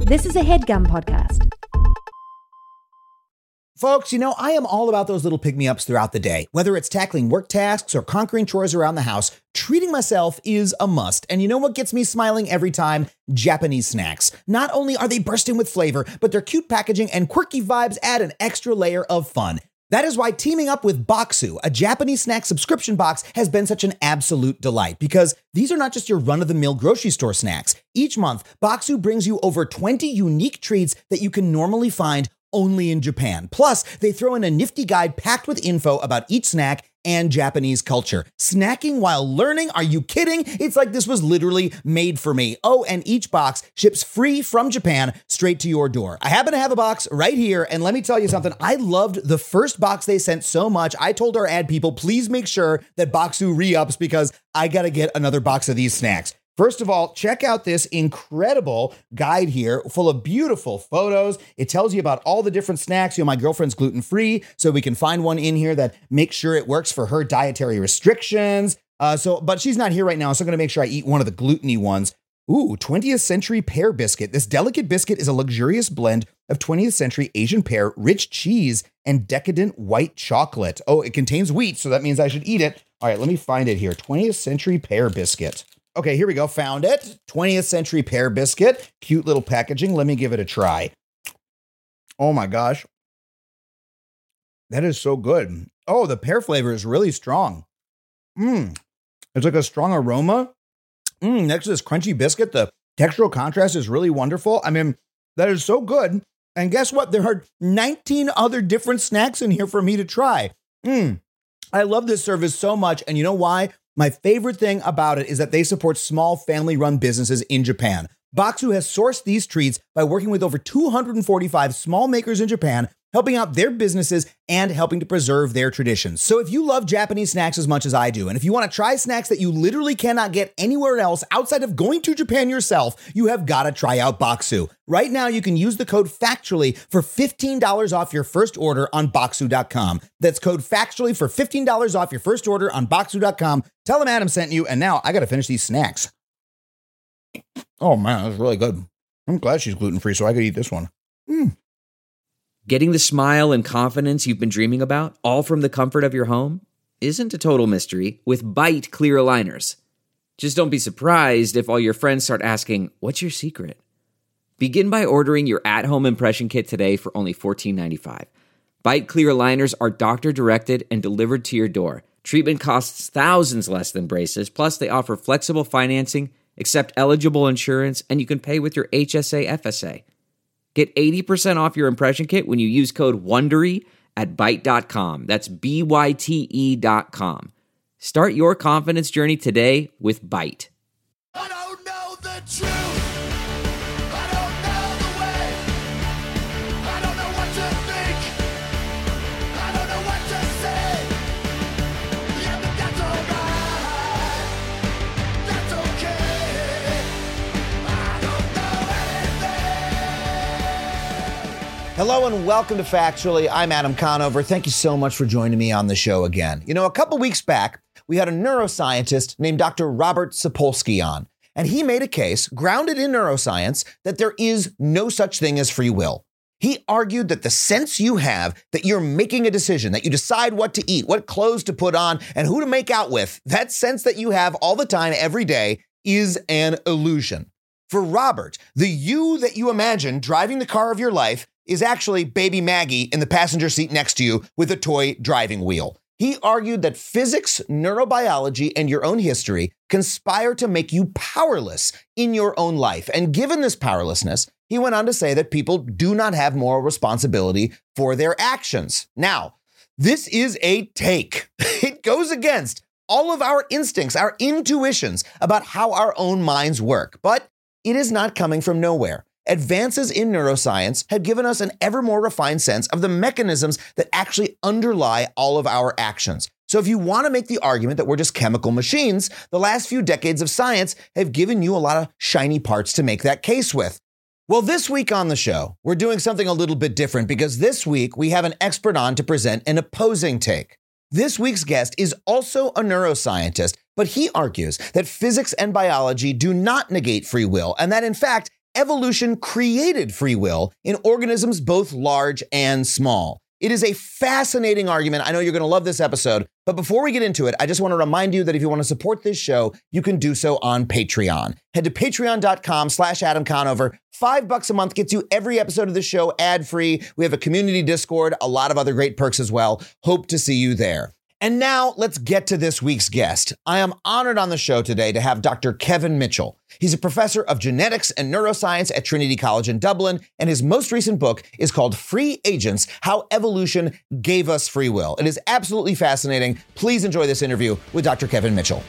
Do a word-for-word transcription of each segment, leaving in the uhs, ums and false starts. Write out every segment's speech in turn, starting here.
This is a HeadGum podcast. Folks, you know, I am all about those little pick-me-ups throughout the day. Whether it's tackling work tasks or conquering chores around the house, treating myself is a must. And you know what gets me smiling every time? Japanese snacks. Not only are they bursting with flavor, but their cute packaging and quirky vibes add an extra layer of fun. That is why teaming up with Bokksu, a Japanese snack subscription box, has been such an absolute delight, because these are not just your run-of-the-mill grocery store snacks. Each month, Bokksu brings you over twenty unique treats that you can normally find only in Japan. Plus, they throw in a nifty guide packed with info about each snack and Japanese culture. Snacking while learning? Are you kidding? It's like this was literally made for me. Oh, and each box ships free from Japan straight to your door. I happen to have a box right here, and let me tell you something. I loved the first box they sent so much. I told our ad people, please make sure that Bokksu re-ups because I gotta get another box of these snacks. First of all, check out this incredible guide here full of beautiful photos. It tells you about all the different snacks. You know, my girlfriend's gluten-free, so we can find one in here that makes sure it works for her dietary restrictions. Uh, so, but she's not here right now, so I'm going to make sure I eat one of the gluten-y ones. Ooh, twentieth century pear biscuit. This delicate biscuit is a luxurious blend of twentieth century Asian pear, rich cheese, and decadent white chocolate. Oh, it contains wheat, so that means I should eat it. All right, let me find it here. twentieth century pear biscuit. Okay, here we go. Found it. twentieth century pear biscuit. Cute little packaging. Let me give it a try. Oh my gosh. That is so good. Oh, the pear flavor is really strong. Mmm. It's like a strong aroma. Mmm. Next to this crunchy biscuit, the textural contrast is really wonderful. I mean, that is so good. And guess what? There are nineteen other different snacks in here for me to try. Mmm. I love this service so much. And you know why? My favorite thing about it is that they support small family-run businesses in Japan. Bokksu has sourced these treats by working with over two hundred forty-five small makers in Japan, helping out their businesses and helping to preserve their traditions. So if you love Japanese snacks as much as I do, and if you want to try snacks that you literally cannot get anywhere else outside of going to Japan yourself, you have got to try out Bokksu. Right now, you can use the code FACTUALLY for fifteen dollars off your first order on Bokksu dot com. That's code FACTUALLY for fifteen dollars off your first order on Bokksu dot com. Tell them Adam sent you, and now I got to finish these snacks. Oh man, that's really good. I'm glad she's gluten-free so I could eat this one. Mm. Getting the smile and confidence you've been dreaming about, all from the comfort of your home, isn't a total mystery with Byte clear aligners. Just don't be surprised if all your friends start asking, what's your secret? Begin by ordering your at-home impression kit today for only fourteen ninety-five. Byte clear aligners are doctor-directed and delivered to your door. Treatment costs thousands less than braces, plus they offer flexible financing, accept eligible insurance, and you can pay with your H S A F S A. Get eighty percent off your impression kit when you use code WONDERY at byte dot com. That's B Y T E dot com. Start your confidence journey today with Byte. I don't know the truth. I don't know the way. I don't know what to think. I don't know what to say. Yeah, but that's alright. That's okay. I don't know anything. Hello and welcome to Factually. I'm Adam Conover. Thank you so much for joining me on the show again. You know, a couple weeks back, we had a neuroscientist named Doctor Robert Sapolsky on, and he made a case grounded in neuroscience that there is no such thing as free will. He argued that the sense you have that you're making a decision, that you decide what to eat, what clothes to put on, and who to make out with, that sense that you have all the time, every day, is an illusion. For Robert, the you that you imagine driving the car of your life is actually baby Maggie in the passenger seat next to you with a toy driving wheel. He argued that physics, neurobiology, and your own history conspire to make you powerless in your own life. And given this powerlessness, he went on to say that people do not have moral responsibility for their actions. Now, this is a take. It goes against all of our instincts, our intuitions about how our own minds work. But it is not coming from nowhere. Advances in neuroscience have given us an ever more refined sense of the mechanisms that actually underlie all of our actions. So if you want to make the argument that we're just chemical machines, the last few decades of science have given you a lot of shiny parts to make that case with. Well, this week on the show, we're doing something a little bit different because this week we have an expert on to present an opposing take. This week's guest is also a neuroscientist, but he argues that physics and biology do not negate free will, and that in fact, evolution created free will in organisms both large and small. It is a fascinating argument. I know you're going to love this episode, but before we get into it, I just want to remind you that if you want to support this show, you can do so on Patreon. Head to patreon.com slash Adam Conover. Five bucks a month gets you every episode of the show ad-free. We have a community Discord, a lot of other great perks as well. Hope to see you there. And now let's get to this week's guest. I am honored on the show today to have Doctor Kevin Mitchell. He's a professor of genetics and neuroscience at Trinity College in Dublin, and his most recent book is called Free Agents: How Evolution Gave Us Free Will. It is absolutely fascinating. Please enjoy this interview with Doctor Kevin Mitchell.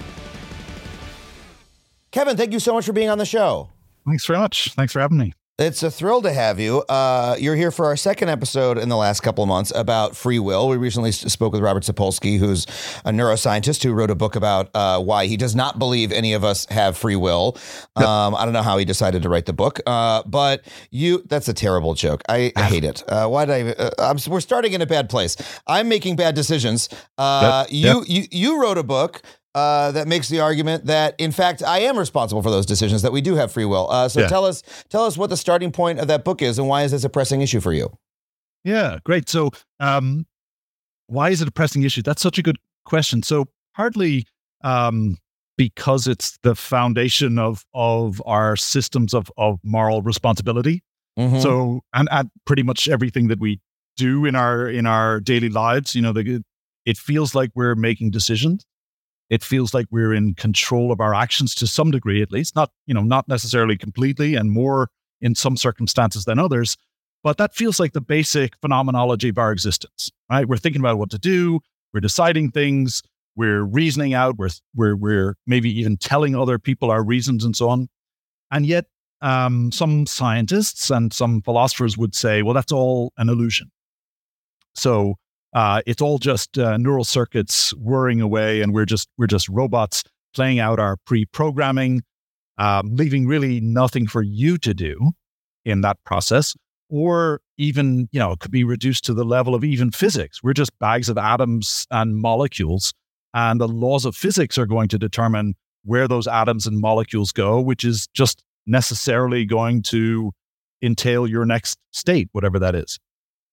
Kevin, thank you so much for being on the show. Thanks very much. Thanks for having me. It's a thrill to have you. Uh, you're here for our second episode in the last couple of months about free will. We recently spoke with Robert Sapolsky, who's a neuroscientist who wrote a book about uh, why he does not believe any of us have free will. Um, I don't know how he decided to write the book, uh, but you, that's a terrible joke. I, I hate it. Uh, why did I, uh, I'm, we're starting in a bad place. I'm making bad decisions. Uh, Yep. Yep. You, you, you wrote a book Uh, that makes the argument that, in fact, I am responsible for those decisions, that we do have free will. Uh, so Yeah. tell us, tell us what the starting point of that book is, and why is this a pressing issue for you? Yeah, great. So, um, why is it a pressing issue? That's such a good question. So, partly um, because it's the foundation of of our systems of of moral responsibility. Mhm. So, and, and pretty much everything that we do in our in our daily lives, you know, the, it feels like we're making decisions. It feels like we're in control of our actions to some degree, at least, not, you know, not necessarily completely, and more in some circumstances than others. But that feels like the basic phenomenology of our existence, right? We're thinking about what to do. We're deciding things. We're reasoning out. We're, we're, we're maybe even telling other people our reasons and so on. And yet um, some scientists and some philosophers would say, well, that's all an illusion. So Uh, it's all just uh, neural circuits whirring away, and we're just we're just robots playing out our pre-programming, um, leaving really nothing for you to do in that process, or even, you know, it could be reduced to the level of even physics. We're just bags of atoms and molecules, and the laws of physics are going to determine where those atoms and molecules go, which is just necessarily going to entail your next state, whatever that is.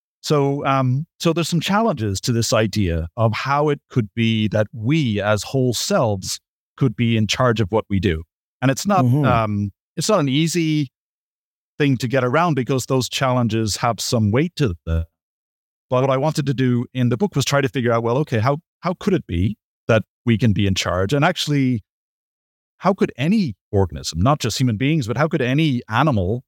So, um, so there's some challenges to this idea of how it could be that we, as whole selves, could be in charge of what we do, and it's not, Mhm. um, it's not an easy thing to get around because those challenges have some weight to them. But what I wanted to do in the book was try to figure out, well, okay, how how could it be that we can be in charge, and actually, how could any organism, not just human beings, but how could any animal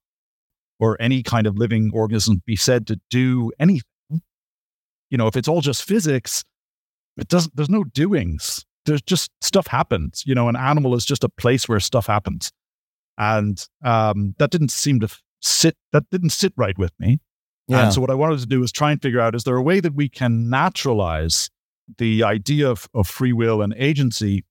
or any kind of living organism be said to do anything? You know, if it's all just physics, it doesn't, there's no doings. There's just stuff happens. You know, an animal is just a place where stuff happens. And um, that didn't seem to sit, that didn't sit right with me. Yeah. And so what I wanted to do is try and figure out, is there a way that we can naturalize the idea of, of free will and agency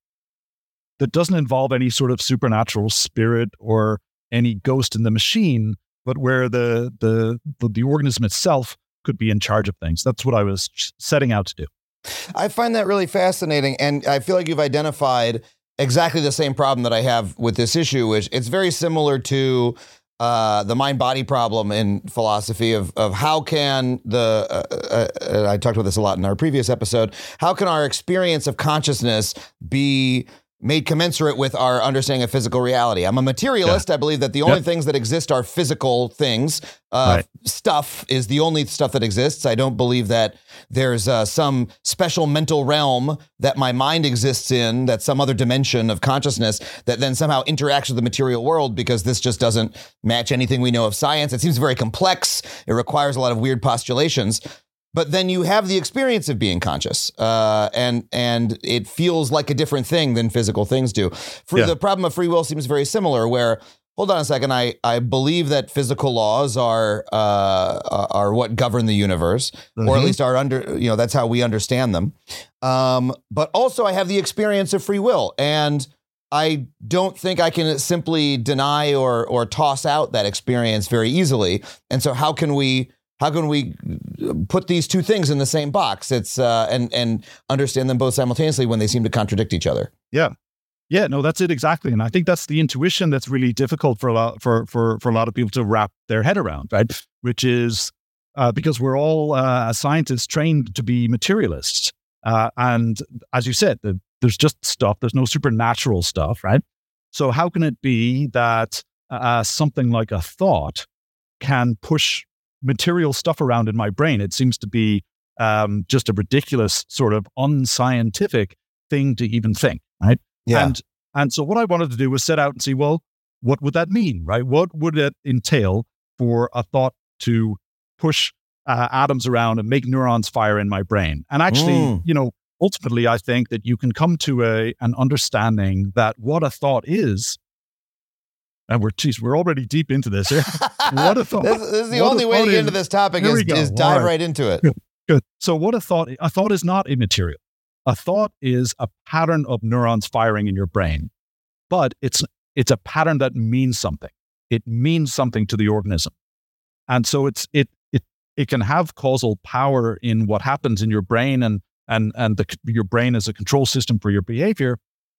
that doesn't involve any sort of supernatural spirit or any ghost in the machine, but where the, the the the organism itself could be in charge of things? That's what I was setting out to do. I find that really fascinating, and I feel like you've identified exactly the same problem that I have with this issue, which it's very similar to uh, the mind-body problem in philosophy of of how can the, uh, uh, I talked about this a lot in our previous episode, how can our experience of consciousness be made commensurate with our understanding of physical reality? I'm a materialist. Yeah. I believe that the only Yep. things that exist are physical things. Uh, Right. Stuff is the only stuff that exists. I don't believe that there's uh, some special mental realm that my mind exists in, that's some other dimension of consciousness that then somehow interacts with the material world, because this just doesn't match anything we know of science. It seems very complex. It requires a lot of weird postulations. But then you have the experience of being conscious, uh, and and it feels like a different thing than physical things do. For Yeah. the problem of free will seems very similar, where, hold on a second, I, I believe that physical laws are uh, are what govern the universe, or at Mhm. least are under, you know, that's how we understand them. Um, but also I have the experience of free will, and I don't think I can simply deny or or toss out that experience very easily. And so how can we How can we put these two things in the same box? It's uh, and and understand them both simultaneously when they seem to contradict each other. Yeah. Yeah, no, that's it exactly. And I think that's the intuition that's really difficult for a lot for for for a lot of people to wrap their head around, right? Which is uh, because we're all uh, as scientists trained to be materialists, uh, and as you said, the, there's just stuff. There's no supernatural stuff, right? So how can it be that uh, something like a thought can push material stuff around in my brain? It seems to be um, just a ridiculous sort of unscientific thing to even think, right? Yeah. And and so what I wanted to do was set out and see, well, what would that mean, right? What would it entail for a thought to push uh, atoms around and make neurons fire in my brain? And actually, Mm. you know, ultimately, I think that you can come to a an understanding that what a thought is, and we're geez, we're already deep into this here. What a thought! This, this is the what a only way to thought get is- into this topic Here is, we go. is All dive right. right into it. Good. So what a thought, a thought is not immaterial. A thought is a pattern of neurons firing in your brain, but it's it's a pattern that means something. It means something to the organism. And so it's it it it can have causal power in what happens in your brain, and and and the, your brain as a control system for your behavior,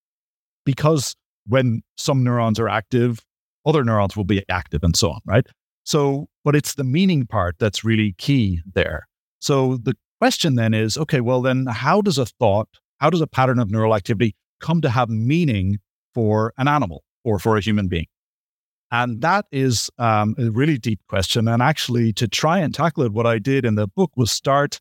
because when some neurons are active, other neurons will be active and so on, right? So, but it's the meaning part that's really key there. So the question then is, okay, well then how does a thought, how does a pattern of neural activity come to have meaning for an animal or for a human being? And that is um, a really deep question. And actually to try and tackle it, what I did in the book was start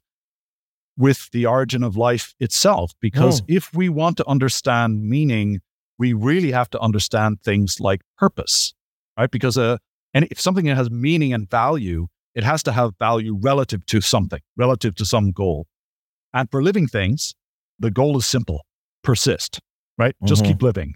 with the origin of life itself, because Oh. if we want to understand meaning, we really have to understand things like purpose, right? Because uh, and if something has meaning and value, it has to have value relative to something, relative to some goal. And for living things, the goal is simple: persist, right? Just Mhm. keep living.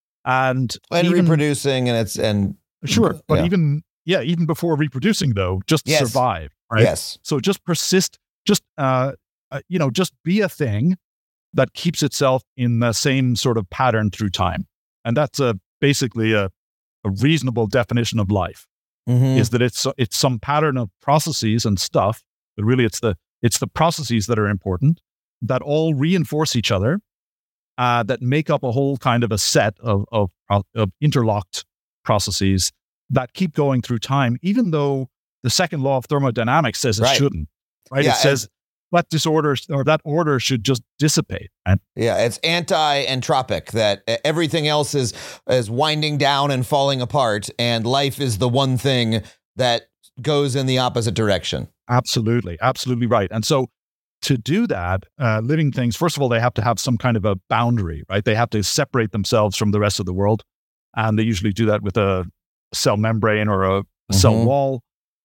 And, And even, reproducing, and it's and sure, but yeah. even yeah, even before reproducing, though, just Yes. survive, right? yes, So just persist, just uh, uh, you know, just be a thing that keeps itself in the same sort of pattern through time, and that's a basically a, a reasonable definition of life. Mhm. Is that it's it's some pattern of processes and stuff, but really it's the it's the processes that are important, that all reinforce each other, uh, that make up a whole kind of a set of, of of interlocked processes that keep going through time, even though the second law of thermodynamics says it Right. shouldn't. Right? Yeah, It says that disorder or that order should just dissipate. And yeah, it's anti-entropic, that e- everything else is is winding down and falling apart, and life is the one thing that goes in the opposite direction. absolutely, absolutely right. And so to do that, uh, living things, first of all, they have to have some kind of a boundary, right? They have to separate themselves from the rest of the world. And they usually do that with a cell membrane or a cell Mhm. wall.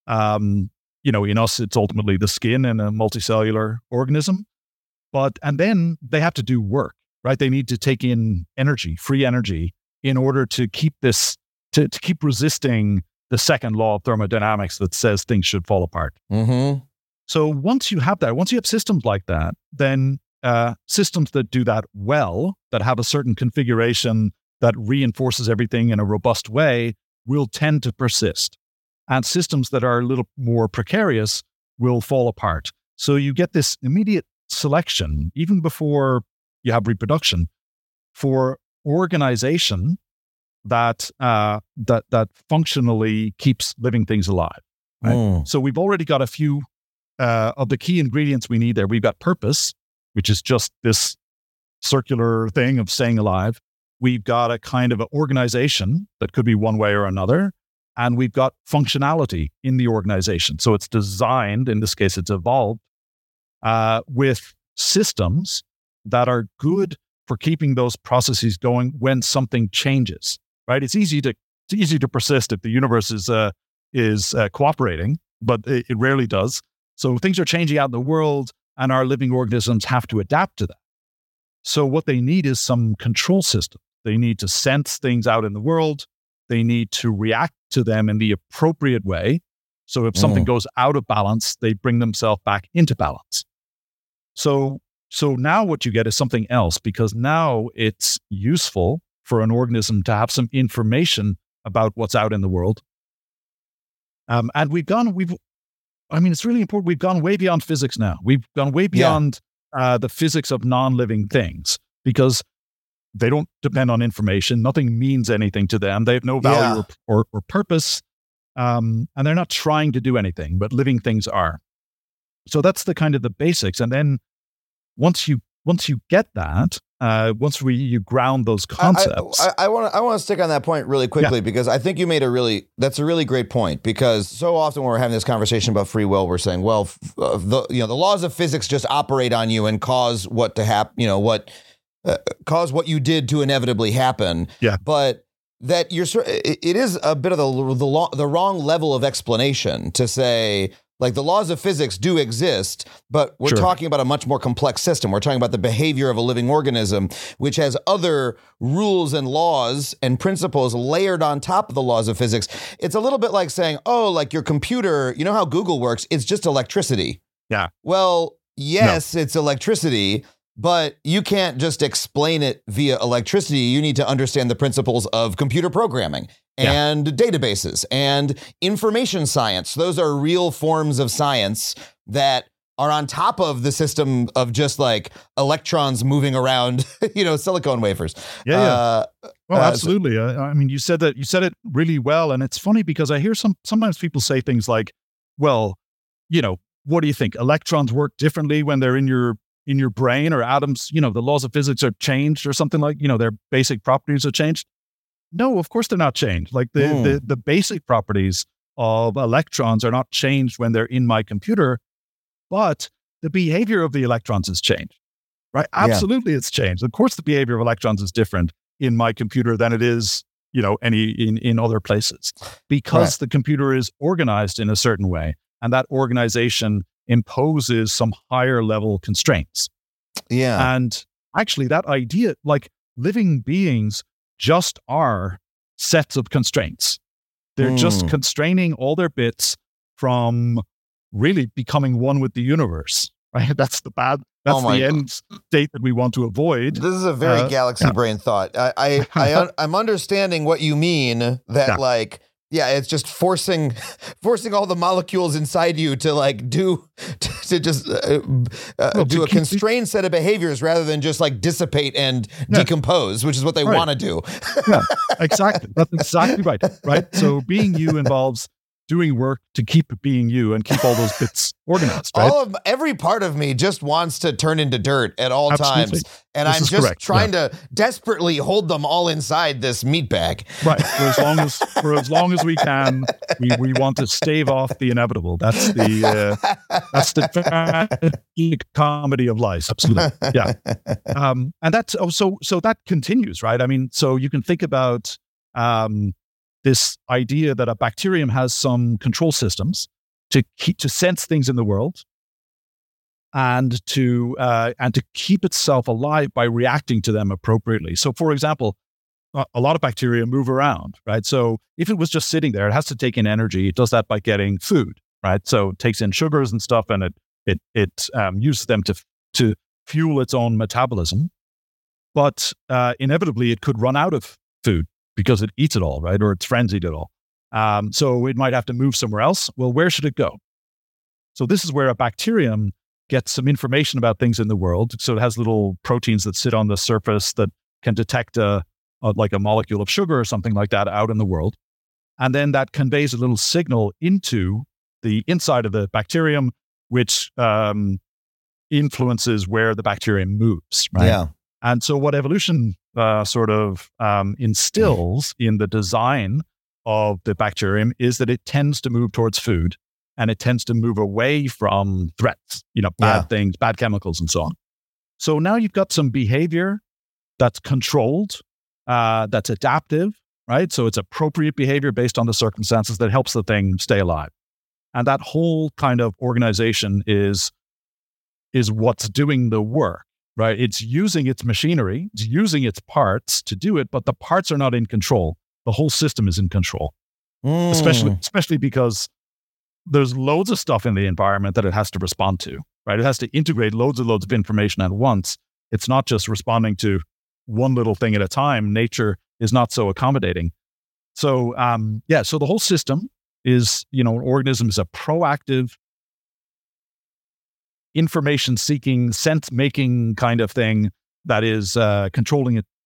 Um, you know, in us, it's ultimately the skin in a multicellular organism. But, and then they have to do work, right? They need to take in energy, free energy, in order to keep this, to, to keep resisting the second law of thermodynamics that says things should fall apart. Mm-hmm. So once you have that, once you have systems like that, then uh, systems that do that well, that have a certain configuration that reinforces everything in a robust way, will tend to persist. And systems that are a little more precarious will fall apart. So you get this immediate selection, even before you have reproduction, for organization that uh, that that functionally keeps living things alive. Right? Mm. So we've already got a few uh, of the key ingredients we need there. We've got purpose, which is just this circular thing of staying alive. We've got a kind of an organization that could be one way or another. And we've got functionality in the organization. So it's designed, in this case, it's evolved uh, with systems that are good for keeping those processes going when something changes, right? It's easy to it's easy to persist if the universe is uh, is uh, cooperating, but it, it rarely does. So things are changing out in the world, and our living organisms have to adapt to that. So what they need is some control system. They need to sense things out in the world. They need to react to them in the appropriate way. So if something Mm. goes out of balance, they bring themselves back into balance. So, so now what you get is something else, because now it's useful for an organism to have some information about what's out in the world. Um, and we've gone, we've, I mean, it's really important. We've gone way beyond physics now. We've gone way beyond uh, the physics of non-living things, because they don't depend on information. Nothing means anything to them. They have no value Yeah. or, or, or purpose. Um, and they're not trying to do anything, but living things are. So that's the kind of the basics. And then once you once you get that, uh, once we you ground those concepts. I want to I want to stick on that point really quickly, Yeah. because I think you made a really that's a really great point, because so often when we're having this conversation about free will, we're saying, well, f- uh, the you know the laws of physics just operate on you and cause what to happen, you know what uh, cause what you did to inevitably happen. Yeah. But that you're sort it it is a bit of the the, lo- the wrong level of explanation to say, like, the laws of physics do exist, but we're Sure. talking about a much more complex system. We're talking about the behavior of a living organism, which has other rules and laws and principles layered on top of the laws of physics. It's a little bit like saying, oh, like your computer, you know how Google works? It's just electricity. Yeah. Well, yes, it's electricity, but you can't just explain it via electricity. You need to understand the principles of computer programming Yeah. and databases and information science. Those are real forms of science that are on top of the system of just like electrons moving around, you know, silicone wafers. Yeah, yeah. Uh, Well, uh, so- absolutely. I, I mean, you said that you said it really well, and it's funny because I hear some sometimes people say things like, "Well, you know, what do you think? Electrons work differently when they're in your in your brain, or atoms? You know, the laws of physics are changed, or something like you know their basic properties are changed." No, of course they're not changed. Like the Hmm. the the basic properties of electrons are not changed when they're in my computer, but the behavior of the electrons has changed. Right? Yeah. Absolutely, it's changed. Of course, the behavior of electrons is different in my computer than it is, you know, any in, in other places, because Right. the computer is organized in a certain way, and that organization imposes some higher level constraints. yeah. And actually, that idea, like living beings, just are sets of constraints. They're just Hmm. constraining all their bits from really becoming one with the universe. Right? That's the bad. That's Oh my the God. end state that we want to avoid. This is a very Uh, galaxy yeah. brain thought. I, I, I un- I'm understanding what you mean. That Yeah. like, yeah, it's just forcing, forcing all the molecules inside you to like do, to, to just uh, uh, Well, to do a keep the- constrained set of behaviors rather than just like dissipate and Yeah. decompose, which is what they Right. want to do. Yeah, exactly. That's exactly right. Right. So being you involves doing work to keep being you and keep all those bits organized. Right. All of every part of me just wants to turn into dirt at all Absolutely. times, and This I'm is just correct. trying to desperately hold them all inside this meat bag. Right. For as long as for as long as we can, we, we want to stave off the inevitable. That's the uh, that's the tragic comedy of life. Absolutely. Yeah. Um, and that's oh, so so that continues, right? I mean, so you can think about um, this idea that a bacterium has some control systems to keep to sense things in the world, and to uh, and to keep itself alive by reacting to them appropriately. So, for example, a a lot of bacteria move around, right? So if it was just sitting there, it has to take in energy. It does that by getting food, right? So it takes in sugars and stuff, and it it it um, uses them to to fuel its own metabolism. But uh, inevitably, it could run out of food because it eats it all, right? Or its friends eat it all. Um, so it might have to move somewhere else. Well, where should it go? So this is where a bacterium gets some information about things in the world. So it has little proteins that sit on the surface that can detect a, a like a molecule of sugar or something like that out in the world. And then that conveys a little signal into the inside of the bacterium, which um, influences where the bacterium moves, right? Yeah. And so what evolution uh, sort of um, instills in the design of the bacterium is that it tends to move towards food, and it tends to move away from threats, you know, bad Yeah. things, bad chemicals, and so on. So now you've got some behavior that's controlled, uh, that's adaptive, right? So it's appropriate behavior based on the circumstances that helps the thing stay alive. And that whole kind of organization is, is what's doing the work, right? It's using its machinery, it's using its parts to do it, but the parts are not in control. The whole system is in control, Mm. especially, especially because there's loads of stuff in the environment that it has to respond to, right? It has to integrate loads and loads of information at once. It's not just responding to one little thing at a time. Nature is not so accommodating. So, um, yeah, so the whole system is, you know, an organism is a proactive, information-seeking, sense-making kind of thing that is uh, controlling it,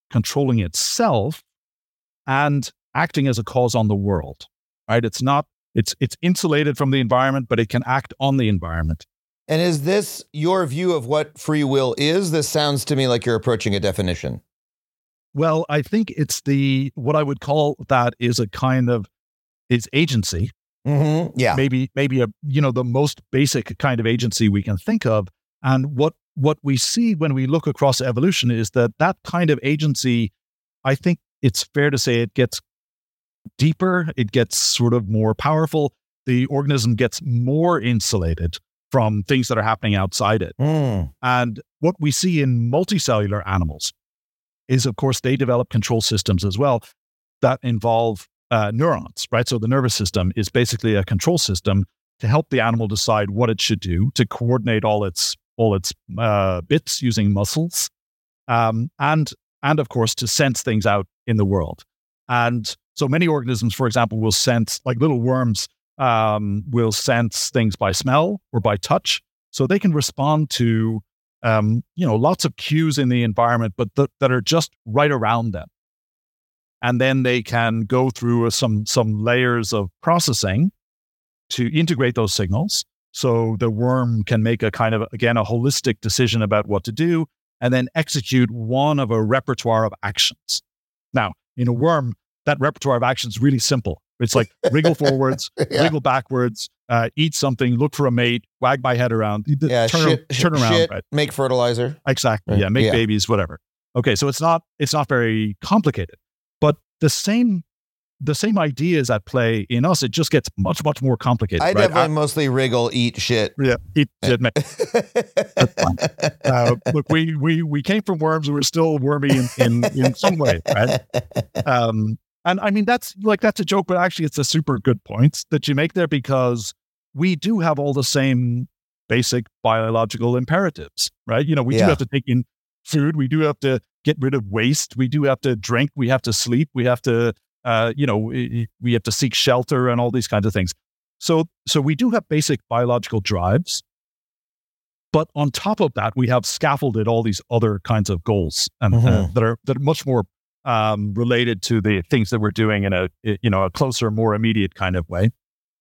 controlling itself and acting as a cause on the world, right? It's not, it's it's insulated from the environment, but it can act on the environment. And is this your view of what free will is? This sounds to me like you're approaching a definition. Well, I think it's the, what I would call that is a kind of, is agency. Mm-hmm. Yeah. Maybe, maybe a, you know, the most basic kind of agency we can think of. And what, what we see when we look across evolution is that that kind of agency, I think it's fair to say it gets deeper, it gets sort of more powerful. The organism gets more insulated from things that are happening outside it. Mm. And what we see in multicellular animals is, of course, they develop control systems as well that involve uh, neurons, right? So the nervous system is basically a control system to help the animal decide what it should do, to coordinate all its all its uh, bits using muscles, um, and and of course to sense things out in the world. And so many organisms, for example, will sense, like little worms, um, will sense things by smell or by touch, so they can respond to um, you know lots of cues in the environment, but th- that are just right around them. And then they can go through some some layers of processing to integrate those signals. So the worm can make a kind of, again, a holistic decision about what to do, and then execute one of a repertoire of actions. Now, in a worm, that repertoire of actions is really simple. It's like wriggle forwards, Yeah. wriggle backwards, uh, eat something, look for a mate, wag my head around, Yeah. turn, shit, turn around, shit, right? make fertilizer. Exactly. Right. Yeah, make Yeah. babies, whatever. Okay, so it's not it's not very complicated, but the same the same idea is at play in us. It just gets much much more complicated. I right? definitely Uh, mostly wriggle, eat shit. yeah, eat shit, make- uh, look, we we we came from worms. We're still wormy in in, in some way, right? Um, and I mean that's like that's a joke, but actually it's a super good point that you make there, because we do have all the same basic biological imperatives, right? You know, we Yeah. do have to take in food. We do have to get rid of waste. We do have to drink. We have to sleep. We have to, uh, you know, we, we have to seek shelter and all these kinds of things. So, so we do have basic biological drives, but on top of that, we have scaffolded all these other kinds of goals, and uh, Mhm. that are that are much more um, related to the things that we're doing in a you know a closer, more immediate kind of way.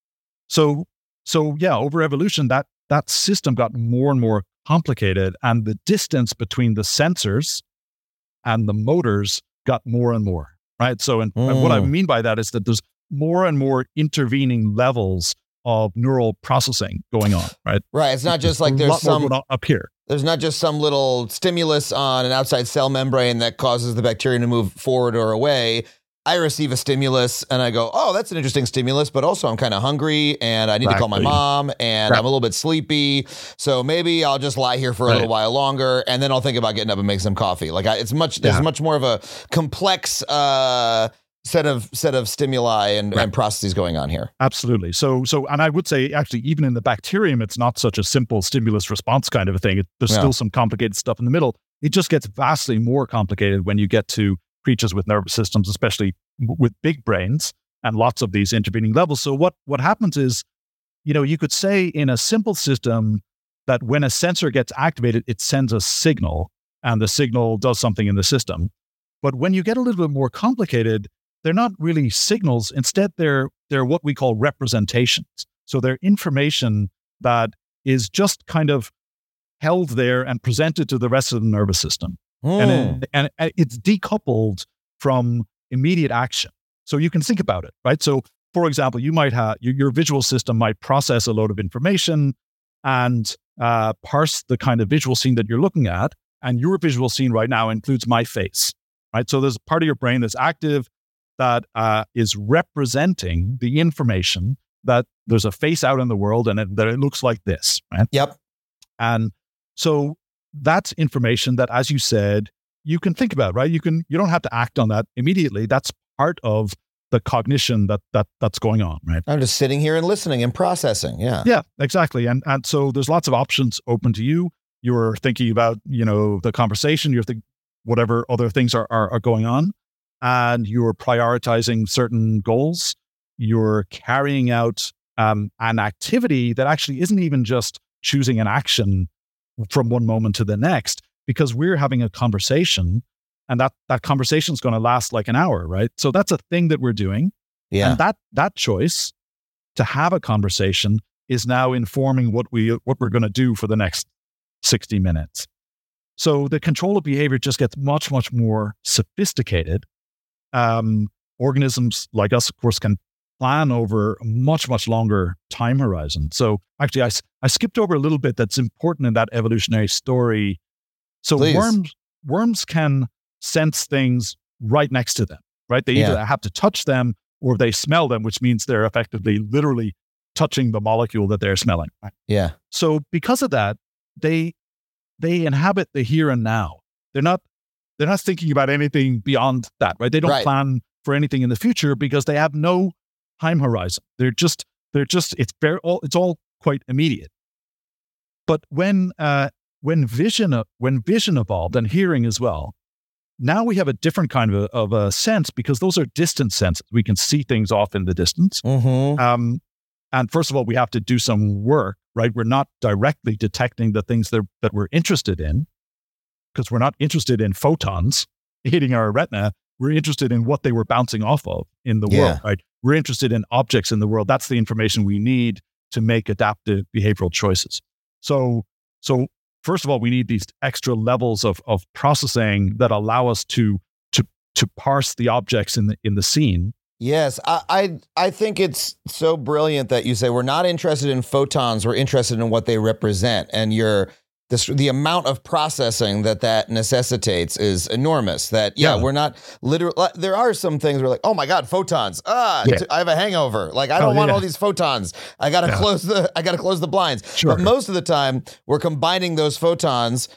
So, so yeah, over evolution, that that system got more and more complicated, and the distance between the sensors and the motors got more and more, right? So, and, and what I Mm. mean by that is that there's more and more intervening levels of neural processing going on, right? Right. It's not just A like there's lot more some going on up here. there's not just some little stimulus on an outside cell membrane that causes the bacteria to move forward or away. I receive a stimulus and I go, oh, that's an interesting stimulus, but also I'm kind of hungry and I need to call my Exactly. mom and Yeah. I'm a little bit sleepy. So maybe I'll just lie here for a Right. little while longer and then I'll think about getting up and make some coffee. Like I, it's much, there's Yeah. much more of a complex uh, set of set of stimuli and, Right. and processes going on here. Absolutely. So, so, and I would say actually, even in the bacterium, it's not such a simple stimulus response kind of a thing. It, there's Yeah. still some complicated stuff in the middle. It just gets vastly more complicated when you get to creatures with nervous systems, especially w- with big brains and lots of these intervening levels. So what, what happens is, you know, you could say in a simple system that when a sensor gets activated, it sends a signal and the signal does something in the system. But when you get a little bit more complicated, they're not really signals. Instead, they're they're what we call representations. So they're information that is just kind of held there and presented to the rest of the nervous system. And, it, and it's decoupled from immediate action. So you can think about it, right? So, for example, you might have your, your visual system might process a load of information and uh, parse the kind of visual scene that you're looking at. And your visual scene right now includes my face, right? So there's a part of your brain that's active that uh, is representing the information that there's a face out in the world and it, that it looks like this, right? Yep. And so that's information that, as you said, you can think about, right? You can, you don't have to act on that immediately. That's part of the cognition that that that's going on, right? I'm just sitting here and listening and processing. Yeah. Yeah, exactly. And and so there's lots of options open to you. You're thinking about, you know, the conversation. You're thinking whatever other things are, are are going on, and you're prioritizing certain goals. You're carrying out um, an activity that actually isn't even just choosing an action from one moment to the next, because we're having a conversation and that that conversation is going to last like an hour, right? So that's a thing that we're doing. Yeah. And that that choice to have a conversation is now informing what we what we're going to do for the next sixty minutes. So the control of behavior just gets much, much more sophisticated. Um, organisms like us, of course, can plan over a much, much longer time horizon. So actually, I, I skipped over a little bit that's important in that evolutionary story. So Please. worms worms can sense things right next to them, right? They either Yeah. have to touch them or they smell them, which means they're effectively literally touching the molecule that they're smelling. Right? Yeah. So because of that, they they inhabit the here and now. They're not they're not thinking about anything beyond that, right? They don't Right. plan for anything in the future because they have no time horizon. They're just they're just it's very all it's all quite immediate. But when uh, when vision uh, when vision evolved and hearing as well, now we have a different kind of a, of a sense because those are distant senses. We can see things off in the distance. Mm-hmm. Um, and first of all, we have to do some work, right? We're not directly detecting the things that, that we're interested in because we're not interested in photons hitting our retina. We're interested in what they were bouncing off of in the Yeah. world, right? We're interested in objects in the world. That's the information we need to make adaptive behavioral choices. So, so first of all, we need these extra levels of, of processing that allow us to, to, to parse the objects in the, in the scene. Yes, I, I I think it's so brilliant that you say we're not interested in photons, we're interested in what they represent, and you're this, the amount of processing that that necessitates is enormous. That yeah, Yeah. we're not literally. There are some things where like, oh my god, photons. Ah, Yeah. t- I have a hangover. Like I don't Oh, want yeah. all these photons. I gotta Yeah. close the. I gotta close the blinds. Sure. But most of the time, we're combining those photons.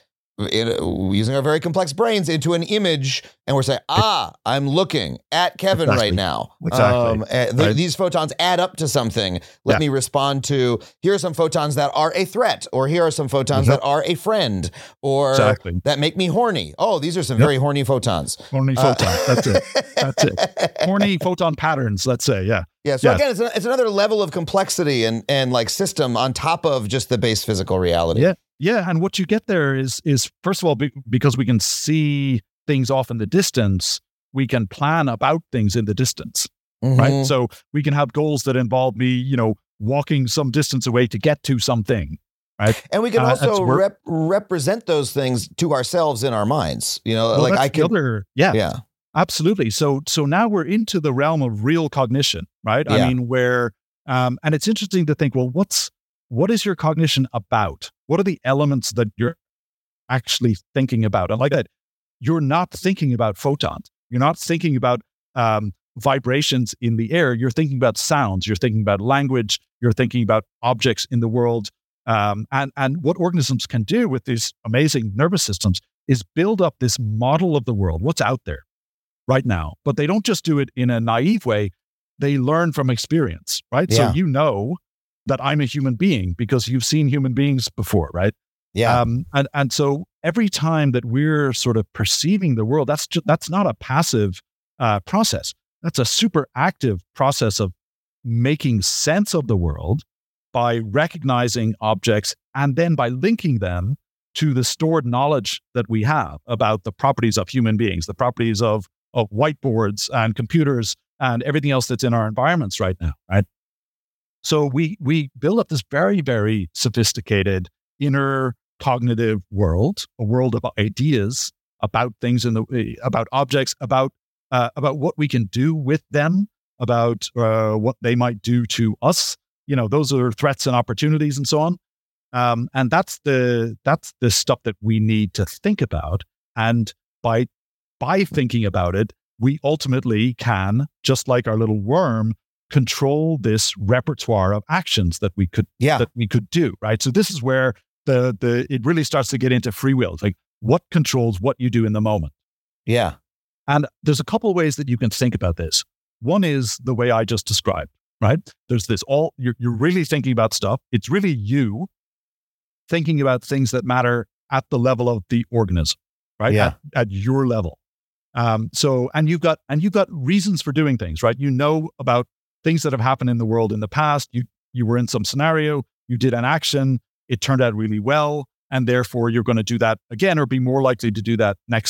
In, using our very complex brains into an image, and we're saying, "Ah, I'm looking at Kevin Exactly. right now. Exactly. Um, uh, th- Right. These photons add up to something. Let Yeah. me respond to. Here are some photons that are a threat, or here are some photons Yep. that are a friend, or Exactly. that make me horny. Oh, these are some Yep. very horny photons. Horny Uh, photon. That's it. That's it. Horny photon patterns, let's say. Yeah. Yeah. So Yeah. again, it's, a, it's another level of complexity and and like system on top of just the base physical reality. Yeah. Yeah. And what you get there is, is first of all, be, because we can see things off in the distance, we can plan about things in the distance, Mhm. right? So we can have goals that involve me, you know, walking some distance away to get to something, right? And we can Uh, that's also where- rep- represent those things to ourselves in our minds. You know, Well, like that's I the can. other, yeah, Yeah. absolutely. So, so now we're into the realm of real cognition, right? Yeah. I mean, where, um, and it's interesting to think, well, what's, what is your cognition about? What are the elements that you're actually thinking about? And like that, you're not thinking about photons. You're not thinking about um, vibrations in the air. You're thinking about sounds. You're thinking about language. You're thinking about objects in the world. Um, and, and what organisms can do with these amazing nervous systems is build up this model of the world, what's out there right now. But they don't just do it in a naive way. They learn from experience, right? Yeah. So you know that I'm a human being because you've seen human beings before, right? Yeah. Um, and, and so every time that we're sort of perceiving the world, that's just, that's not a passive uh, process. That's a super active process of making sense of the world by recognizing objects and then by linking them to the stored knowledge that we have about the properties of human beings, the properties of, of whiteboards and computers and everything else that's in our environments right now, right? So we we build up this very, very sophisticated inner cognitive world, a world of ideas about things in the about objects, about uh, about what we can do with them, about uh, what they might do to us. You know, those are threats and opportunities, and so on. Um, and that's the that's the stuff that we need to think about. And by by thinking about it, we ultimately can, just like our little worm, control this repertoire of actions that we could Yeah. that we could do, right? So this is where the the it really starts to get into free will. It's like what controls what you do in the moment. Yeah. And there's a couple of ways that you can think about this. One is the way I just described, right? There's this all you're you're really thinking about stuff. It's really you thinking about things that matter at the level of the organism, right? Yeah. At, at your level. Um, so and you've got and you've got reasons for doing things, right? You know about things that have happened in the world in the past. You you were in some scenario, you did an action, it turned out really well, and therefore you're going to do that again or be more likely to do that next time.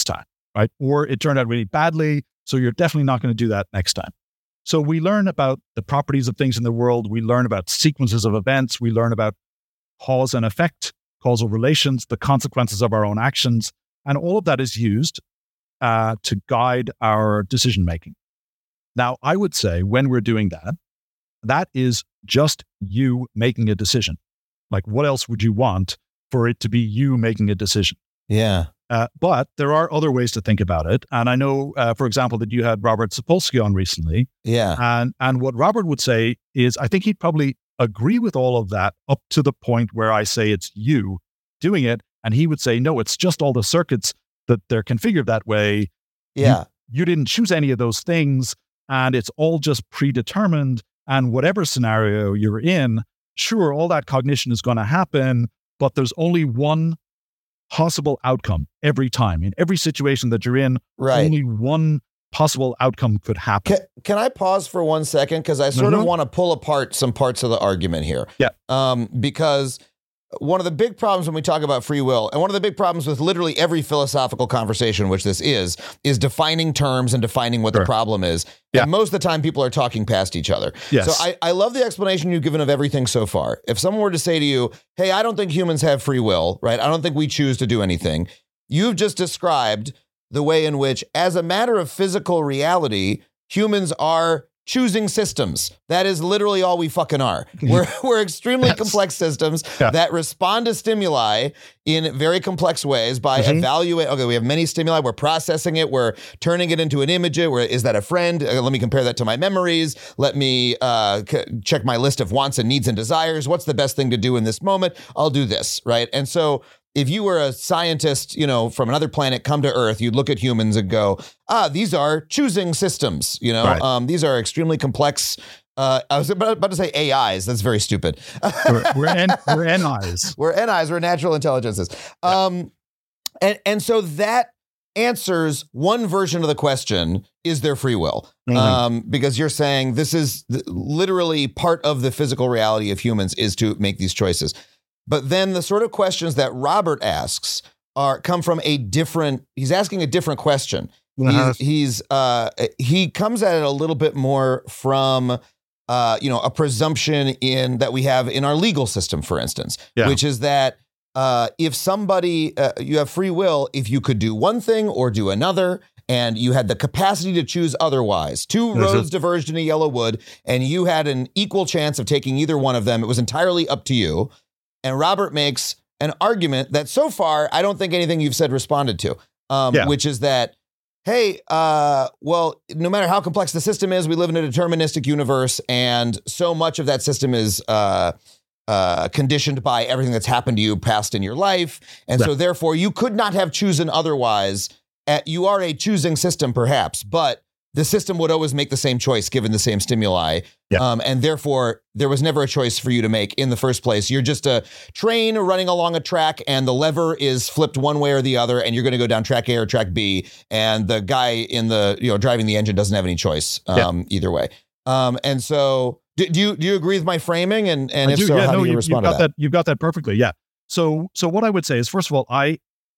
right? Or it turned out really badly, so you're definitely not going to do that next time. So we learn about the properties of things in the world. We learn about sequences of events. We learn about cause and effect, causal relations, the consequences of our own actions. And all of that is used uh, to guide our decision making. Now, I would say when we're doing that, that is just you making a decision. Like, what else would you want for it to be you making a decision? Yeah. Uh, but there are other ways to think about it. And I know, uh, for example, that you had Robert Sapolsky on recently. Yeah. And and what Robert would say is, I think he'd probably agree with all of that up to the point where I say it's you doing it. And he would say, no, it's just all the circuits that they're configured that way. Yeah. You, you didn't choose any of those things. And it's all just predetermined. And whatever scenario you're in, sure, all that cognition is going to happen, but there's only one possible outcome every time. In every situation that you're in, Right. only one possible outcome could happen. Can, can I pause for one second? Because I sort Mhm. of want to pull apart some parts of the argument here. Yeah. Um, because one of the big problems when we talk about free will, and one of the big problems with literally every philosophical conversation, which this is, is defining terms and defining what Sure. the problem is. Yeah. And most of the time, people are talking past each other. Yes. So I, I love the explanation you've given of everything so far. If someone were to say to you, hey, I don't think humans have free will, right? I don't think we choose to do anything. You've just described the way in which, as a matter of physical reality, humans are choosing systems. That is literally all we fucking are. We're we're extremely Yes. complex systems Yeah. that respond to stimuli in very complex ways by Mhm. evaluate. Okay, we have many stimuli. We're processing it. We're turning it into an image. Where is that a friend? Uh, let me compare that to my memories. Let me uh, c- check my list of wants and needs and desires. What's the best thing to do in this moment? I'll do this, right? And so if you were a scientist, you know, from another planet, come to Earth, you'd look at humans and go, ah, these are choosing systems, you know, Right. um, these are extremely complex. Uh, I was about, about to say A Is. That's very stupid. We're, we're, N, we're N Is. We're N Is, we're natural intelligences. Um, and, and so that answers one version of the question, is there free will? Mhm. Um, because you're saying this is th- literally part of the physical reality of humans is to make these choices. But then the sort of questions that Robert asks are come from a different, he's asking a different question. Uh-huh. He's, he's uh, he comes at it a little bit more from uh, you know, a presumption in that we have in our legal system, for instance, Yeah. which is that uh, if somebody uh, you have free will, if you could do one thing or do another, and you had the capacity to choose otherwise, two Mhm. roads diverged in a yellow wood, and you had an equal chance of taking either one of them, it was entirely up to you. And Robert makes an argument that so far, I don't think anything you've said responded to, um, Yeah. which is that, hey, uh, well, no matter how complex the system is, we live in a deterministic universe, and so much of that system is uh, uh, conditioned by everything that's happened to you past in your life. And so Yeah. therefore, you could not have chosen otherwise. At, you are a choosing system, perhaps, but the system would always make the same choice given the same stimuli. Yeah. Um, and therefore, there was never a choice for you to make in the first place. You're just a train running along a track, and the lever is flipped one way or the other, and you're going to go down track A or track B. And the guy in the, you know, driving the engine doesn't have any choice um, either way. Um, and so, do, do you do you agree with my framing? And and I if do, so, yeah, how no, do you you, respond you've to got that? You've got that perfectly. Yeah. So, so what I would say is, first of all, I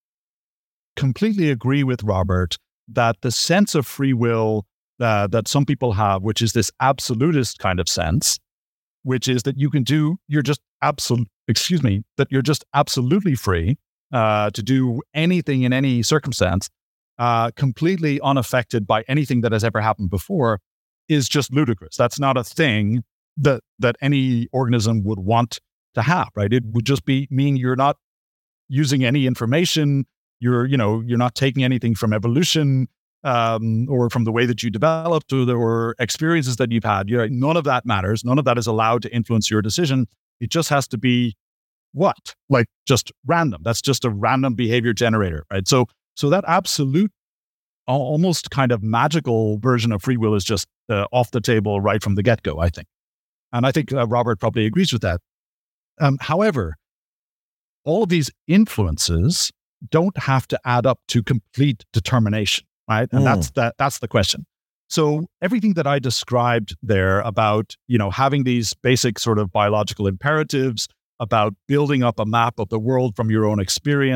completely agree with Robert that the sense of free will uh, that some people have, which is this absolutist kind of sense, which is that you can do, you're just absolute, excuse me, that you're just absolutely free uh, to do anything in any circumstance, uh, completely unaffected by anything that has ever happened before, is just ludicrous. That's not a thing that that any organism would want to have, right? It would just be mean you're not using any information. You're, you know, you're not taking anything from evolution um, or from the way that you developed or, the, or experiences that you've had. You're, none of that matters. None of that is allowed to influence your decision. It just has to be what? Like just random. That's just a random behavior generator, right? So, so that absolute, al- almost kind of magical version of free will is just uh, off the table right from the get-go, I think. And I think uh, Robert probably agrees with that. Um, however, all of these influences don't have to add up to complete determination, right? And Mm. that's that. That's the question. So everything that I described there about, you know, having these basic sort of biological imperatives, about building up a map of the world from your own experience,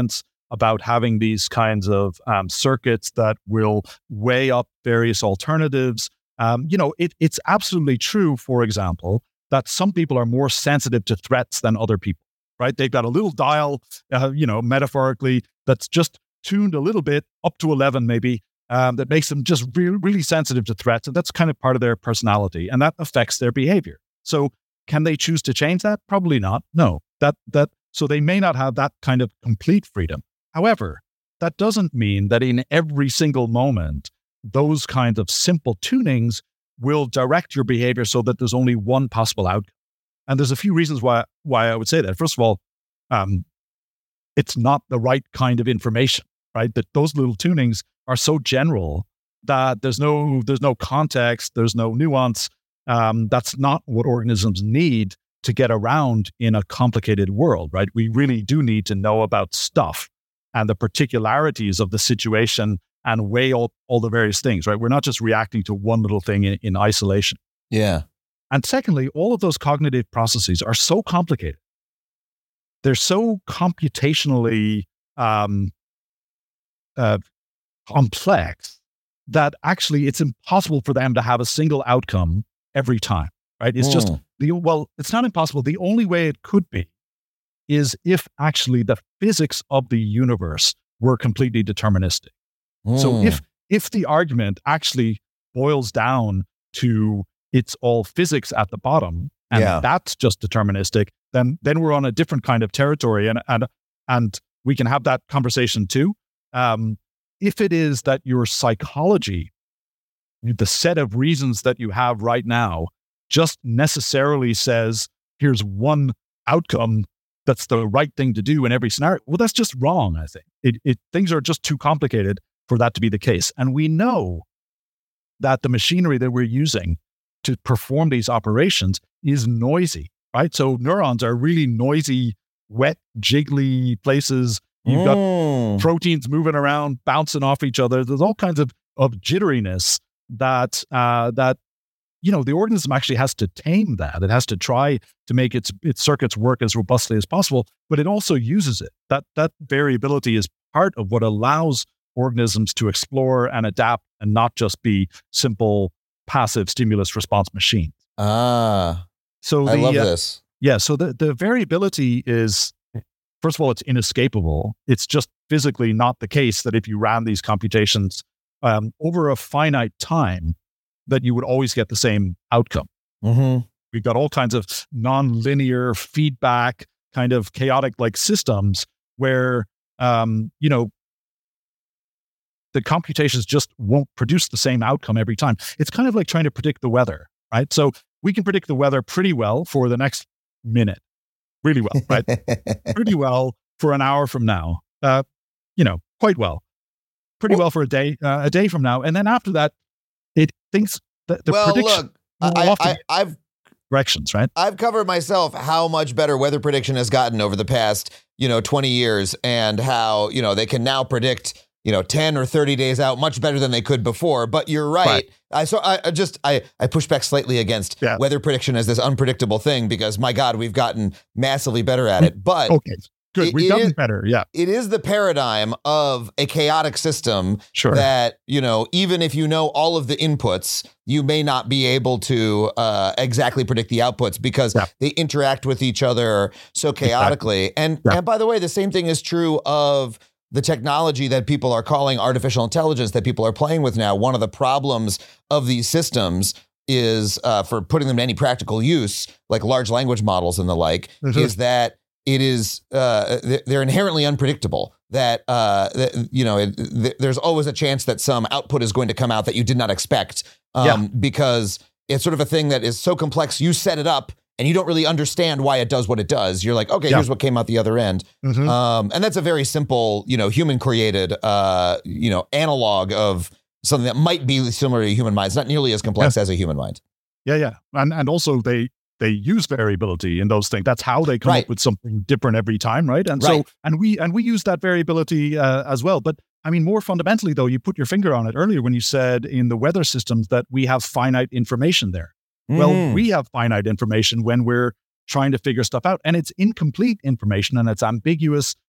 about having these kinds of um, circuits that will weigh up various alternatives. Um, you know, it, it's absolutely true, for example, that some people are more sensitive to threats than other people, right? They've got a little dial, uh, you know, metaphorically, that's just tuned a little bit up to eleven maybe, um, that makes them just re- really sensitive to threats. And that's kind of part of their personality, and that affects their behavior. So can they choose to change that? Probably not. No, that, that, so they may not have that kind of complete freedom. However, that doesn't mean that in every single moment, those kinds of simple tunings will direct your behavior so that there's only one possible outcome. And there's a few reasons why why I would say that. First of all, um, it's not the right kind of information, right? That those little tunings are so general that there's no there's no context, there's no nuance. Um, that's not what organisms need to get around in a complicated world, right? We really do need to know about stuff and the particularities of the situation and weigh all, all the various things, right? We're not just reacting to one little thing in, in isolation. Yeah. And secondly, all of those cognitive processes are so complicated. They're so computationally um, uh, complex that actually it's impossible for them to have a single outcome every time, right? It's mm. just, the well, it's not impossible. The only way it could be is if actually the physics of the universe were completely deterministic. Mm. So if if the argument actually boils down to it's all physics at the bottom, and yeah. that's just deterministic, then then we're on a different kind of territory, and and and we can have that conversation too. Um, if it is that your psychology, the set of reasons that you have right now, just necessarily says here's one outcome that's the right thing to do in every scenario, well, that's just wrong. I think it, it things are just too complicated for that to be the case. And we know that the machinery that we're using to perform these operations is noisy, right? So neurons are really noisy, wet, jiggly places. You've got mm. proteins moving around, bouncing off each other. There's all kinds of, of jitteriness that, uh, that, you know, the organism actually has to tame that. It has to try to make its its circuits work as robustly as possible, but it also uses it. That that variability is part of what allows organisms to explore and adapt and not just be simple passive stimulus response machines. Ah, so the, I love uh, this. Yeah, so the, the variability is, first of all, it's inescapable. It's just physically not the case that if you ran these computations um, over a finite time, that you would always get the same outcome. Mm-hmm. We've got all kinds of non-linear feedback, kind of chaotic like systems where, um, you know, the computations just won't produce the same outcome every time. It's kind of like trying to predict the weather, right? So we can predict the weather pretty well for the next minute, really well, right? Pretty well for an hour from now, uh, you know, quite well. Pretty well, well for a day, uh, a day from now. And then after that, it thinks that the well, prediction look, will I, often I, I've directions, right? I've covered myself how much better weather prediction has gotten over the past, you know, twenty years, and how, you know, they can now predict, you know, ten or thirty days out much better than they could before. But you're right. right. I so I, I just I, I push back slightly against yeah. weather prediction as this unpredictable thing, because my God, we've gotten massively better at it. But okay. Good. We've gotten better. Yeah. It is the paradigm of a chaotic system sure. that, you know, even if you know all of the inputs, you may not be able to uh, exactly predict the outputs because yeah. they interact with each other so chaotically. Exactly. And, yeah. and by the way, the same thing is true of the technology that people are calling artificial intelligence that people are playing with now. One of the problems of these systems is uh, for putting them to any practical use, like large language models and the like, mm-hmm. is that it is, uh, they're inherently unpredictable, that, uh, that you know, it, there's always a chance that some output is going to come out that you did not expect, um, yeah. because it's sort of a thing that is so complex. You set it up and you don't really understand why it does what it does. You're like, okay, yeah. here's what came out the other end. Mm-hmm. Um, and that's a very simple, you know, human created, uh, you know, analog of something that might be similar to human mind. It's not nearly as complex yeah. as a human mind. Yeah, yeah. And and also they, they use variability in those things. That's how they come right. up with something different every time, right? And right. so, and we and we use that variability uh, as well. But I mean, more fundamentally, though, you put your finger on it earlier when you said in the weather systems that we have finite information there. Mm. Well, we have finite information when we're trying to figure stuff out, and it's incomplete information, and it's ambiguous,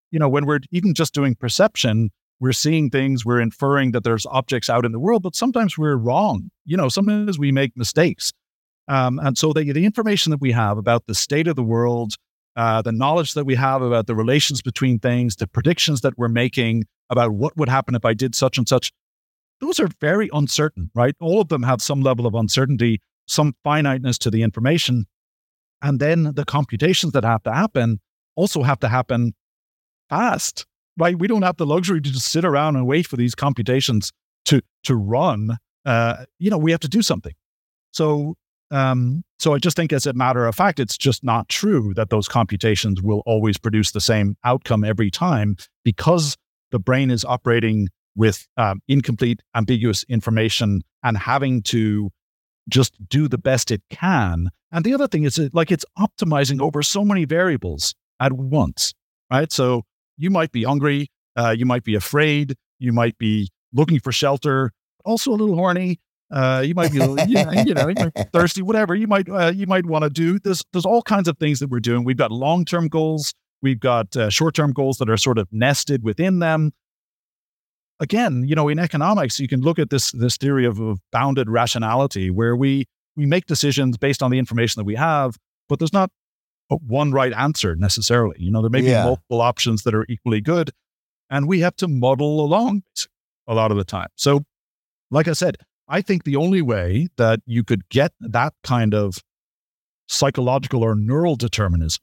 you know, when we're even just doing perception, we're seeing things, we're inferring that there's objects out in the world, but sometimes we're wrong. You know, sometimes we make mistakes. Um, and so the, the information that we have about the state of the world, uh, the knowledge that we have about the relations between things, the predictions that we're making about what would happen if I did such and such, those are very uncertain, right? All of them have some level of uncertainty, some finiteness to the information. And then the computations that have to happen also have to happen fast, right? We don't have the luxury to just sit around and wait for these computations to to run. Uh, you know, we have to do something. So, um, so I just think, as a matter of fact, it's just not true that those computations will always produce the same outcome every time, because the brain is operating with um, incomplete, ambiguous information and having to just do the best it can. And the other thing is, like, it's optimizing over so many variables at once, right? So you might be hungry, uh, you might be afraid, you might be looking for shelter, also a little horny. Uh, you might be, you know, you know, you might be thirsty, whatever you might, uh, you might want to do. There's, there's all kinds of things that we're doing. We've got long-term goals. We've got uh, short-term goals that are sort of nested within them. Again, you know, in economics, you can look at this this theory of, of bounded rationality, where we we make decisions based on the information that we have, but there's not one right answer necessarily. You know, there may Yeah. be multiple options that are equally good, and we have to muddle along a lot of the time. So, like I said, I think the only way that you could get that kind of psychological or neural determinism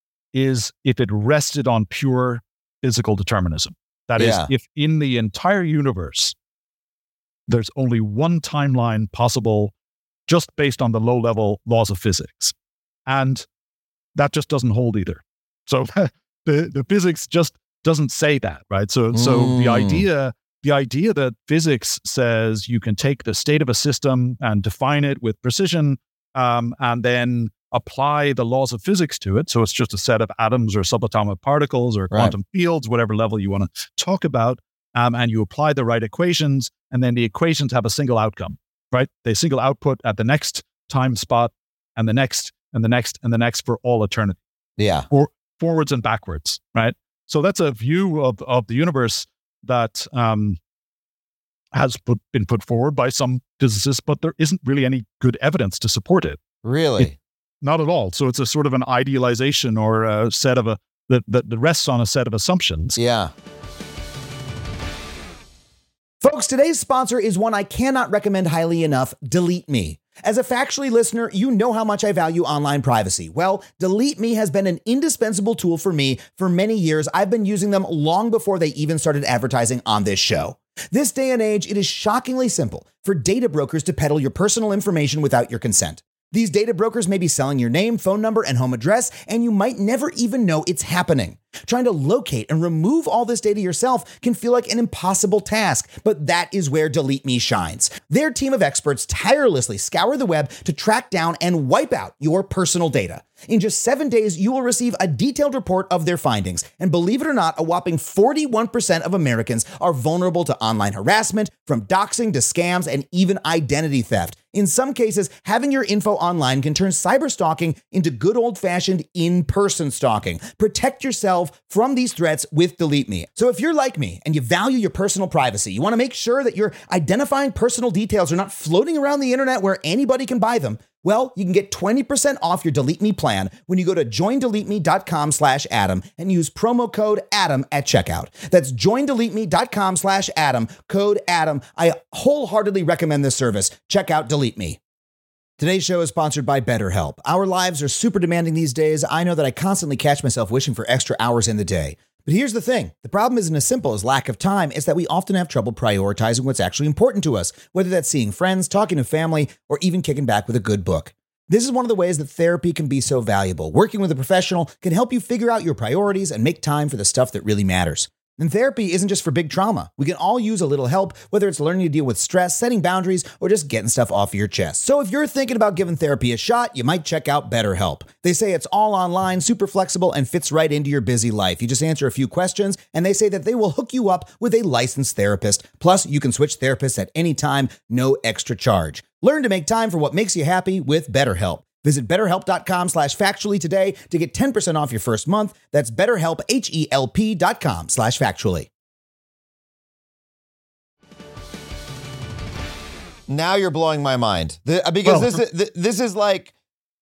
is if it rested on pure physical determinism. That Yeah. is, if in the entire universe, there's only one timeline possible just based on the low-level laws of physics. And that just doesn't hold either. So the, the physics just doesn't say that, right? So, so the Mm. idea, the idea that physics says you can take the state of a system and define it with precision, um, and then apply the laws of physics to it. So it's just a set of atoms or subatomic particles or Right. quantum fields, whatever level you want to talk about. Um, and you apply the right equations, and then the equations have a single outcome, right? They single output at the next time spot, and the next, and the next, and the next for all eternity, Yeah. or forwards and backwards, right? So that's a view of, of the universe that um, has put, been put forward by some physicists, but there isn't really any good evidence to support it. Really? Not at all. So it's a sort of an idealization or a set of a that, that rests on a set of assumptions. Yeah. Folks, today's sponsor is one I cannot recommend highly enough, Delete Me. As a Factually listener, you know how much I value online privacy. Well, Delete Me has been an indispensable tool for me for many years. I've been using them long before they even started advertising on this show. This day and age, it is shockingly simple for data brokers to peddle your personal information without your consent. These data brokers may be selling your name, phone number, and home address, and you might never even know it's happening. Trying to locate and remove all this data yourself can feel like an impossible task, but that is where Delete Me shines. Their team of experts tirelessly scour the web to track down and wipe out your personal data. In just seven days, you will receive a detailed report of their findings. And believe it or not, a whopping forty-one percent of Americans are vulnerable to online harassment, from doxing to scams and even identity theft. In some cases, having your info online can turn cyberstalking into good old-fashioned in-person stalking. Protect yourself from these threats with Delete Me. So if you're like me and you value your personal privacy, you want to make sure that your identifying personal details are not floating around the internet where anybody can buy them, well, you can get twenty percent off your Delete Me plan when you go to joindeleteme.com slash Adam and use promo code Adam at checkout. That's joindeleteme.com slash Adam, code Adam. I wholeheartedly recommend this service. Check out Delete Me. Today's show is sponsored by BetterHelp. Our lives are super demanding these days. I know that I constantly catch myself wishing for extra hours in the day. But here's the thing. The problem isn't as simple as lack of time. It's that we often have trouble prioritizing what's actually important to us, whether that's seeing friends, talking to family, or even kicking back with a good book. This is one of the ways that therapy can be so valuable. Working with a professional can help you figure out your priorities and make time for the stuff that really matters. And therapy isn't just for big trauma. We can all use a little help, whether it's learning to deal with stress, setting boundaries, or just getting stuff off your chest. So if you're thinking about giving therapy a shot, you might check out BetterHelp. They say it's all online, super flexible, and fits right into your busy life. You just answer a few questions, and they say that they will hook you up with a licensed therapist. Plus, you can switch therapists at any time, no extra charge. Learn to make time for what makes you happy with BetterHelp. Visit betterhelp.com slash factually today to get ten percent off your first month. That's betterhelp, H-E-L-P dot com slash factually. Now you're blowing my mind. The, because Well, this is this is like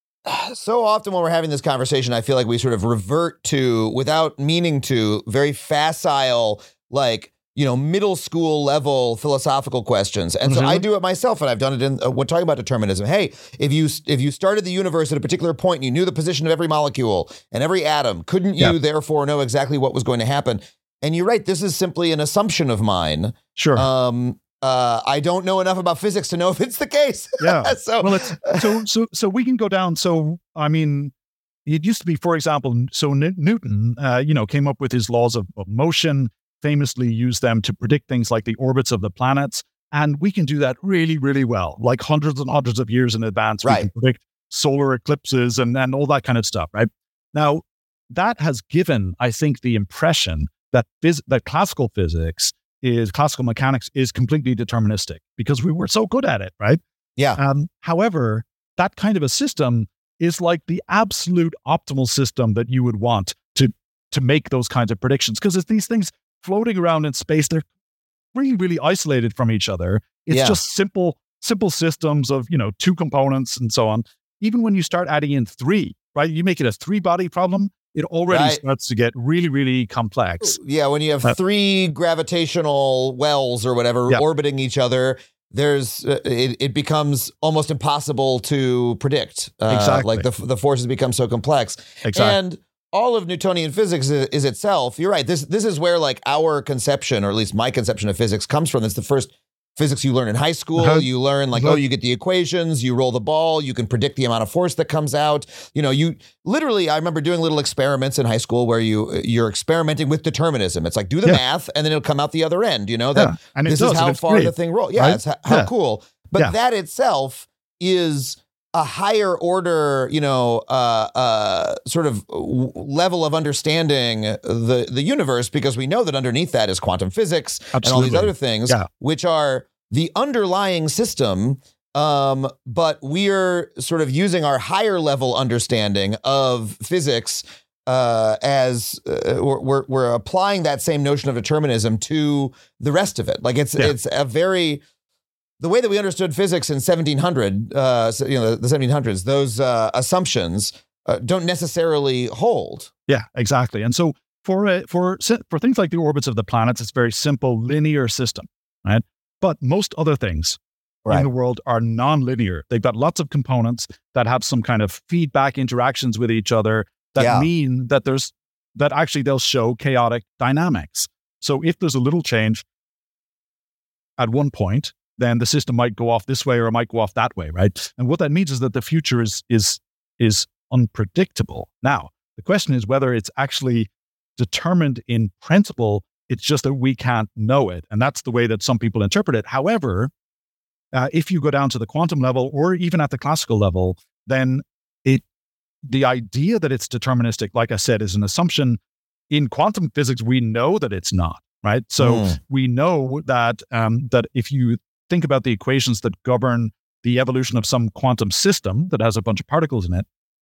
so often when we're having this conversation, I feel like we sort of revert to, without meaning to, very facile, like, you know, middle school level philosophical questions. And so Mhm. I do it myself, and I've done it in, uh, we're talking about determinism. Hey, if you if you started the universe at a particular point and you knew the position of every molecule and every atom, couldn't you Yeah. therefore know exactly what was going to happen? And you're right, this is simply an assumption of mine. Sure. Um, uh, I don't know enough about physics to know if it's the case. Yeah. so, well, it's so so so we can go down. So I mean, it used to be, for example, so N- Newton, uh, you know, came up with his laws of, of motion. Famously used them to predict things like the orbits of the planets, and we can do that really, really well, like hundreds and hundreds of years in advance. We Right. can predict solar eclipses and and all that kind of stuff. Right now, that has given, I think, the impression that phys- that classical physics is classical mechanics is completely deterministic because we were so good at it, right? yeah. Um, however, that kind of a system is like the absolute optimal system that you would want to to make those kinds of predictions, because it's these things floating around in space. They're really, really isolated from each other. It's Yeah. just simple, simple systems of, you know, two components and so on. Even when you start adding in three, right? You make it a three body problem, it already Right. starts to get really, really complex. Yeah, when you have Uh, three gravitational wells or whatever Yeah. orbiting each other, there's uh, it, it becomes almost impossible to predict. Uh, Exactly. Like the the forces become so complex. Exactly. And all of Newtonian physics is, is itself. You're right. This this is where like our conception, or at least my conception of physics, comes from. It's the first physics you learn in high school. Uh-huh. You learn like, Uh-huh. oh, you get the equations, you roll the ball, you can predict the amount of force that comes out. You know, you literally, I remember doing little experiments in high school where you you're experimenting with determinism. It's like, do the Yeah. math and then it'll come out the other end, you know, that Yeah, and it this does, is and how it's far great, the thing rolls. Yeah, right? it's how, how Yeah. cool. But Yeah. that itself is a higher order, you know, uh, uh, sort of w- level of understanding the the universe, because we know that underneath that is quantum physics and all these Absolutely. other things, Yeah. which are the underlying system. Um, but we're sort of using our higher level understanding of physics uh, as uh, we're, we're we're applying that same notion of determinism to the rest of it. Like it's Yeah. it's a very the way that we understood physics in seventeen hundred, uh, so, you know, the, the seventeen hundreds, those uh, assumptions uh, don't necessarily hold. Yeah, exactly. And so for uh, for si- for things like the orbits of the planets, it's a very simple linear system, right? But most other things in the world are non-linear. They've got lots of components that have some kind of feedback interactions with each other that Yeah. mean that there's that actually they'll show chaotic dynamics. So if there's a little change at one point, then the system might go off this way or it might go off that way, right? And what that means is that the future is is is unpredictable. Now, the question is whether it's actually determined in principle. It's just that we can't know it. And that's the way that some people interpret it. However, uh, if you go down to the quantum level or even at the classical level, then it the idea that it's deterministic, like I said, is an assumption. In quantum physics, we know that it's not, right? So Mm. we know that um, that if you think about the equations that govern the evolution of some quantum system that has a bunch of particles in it,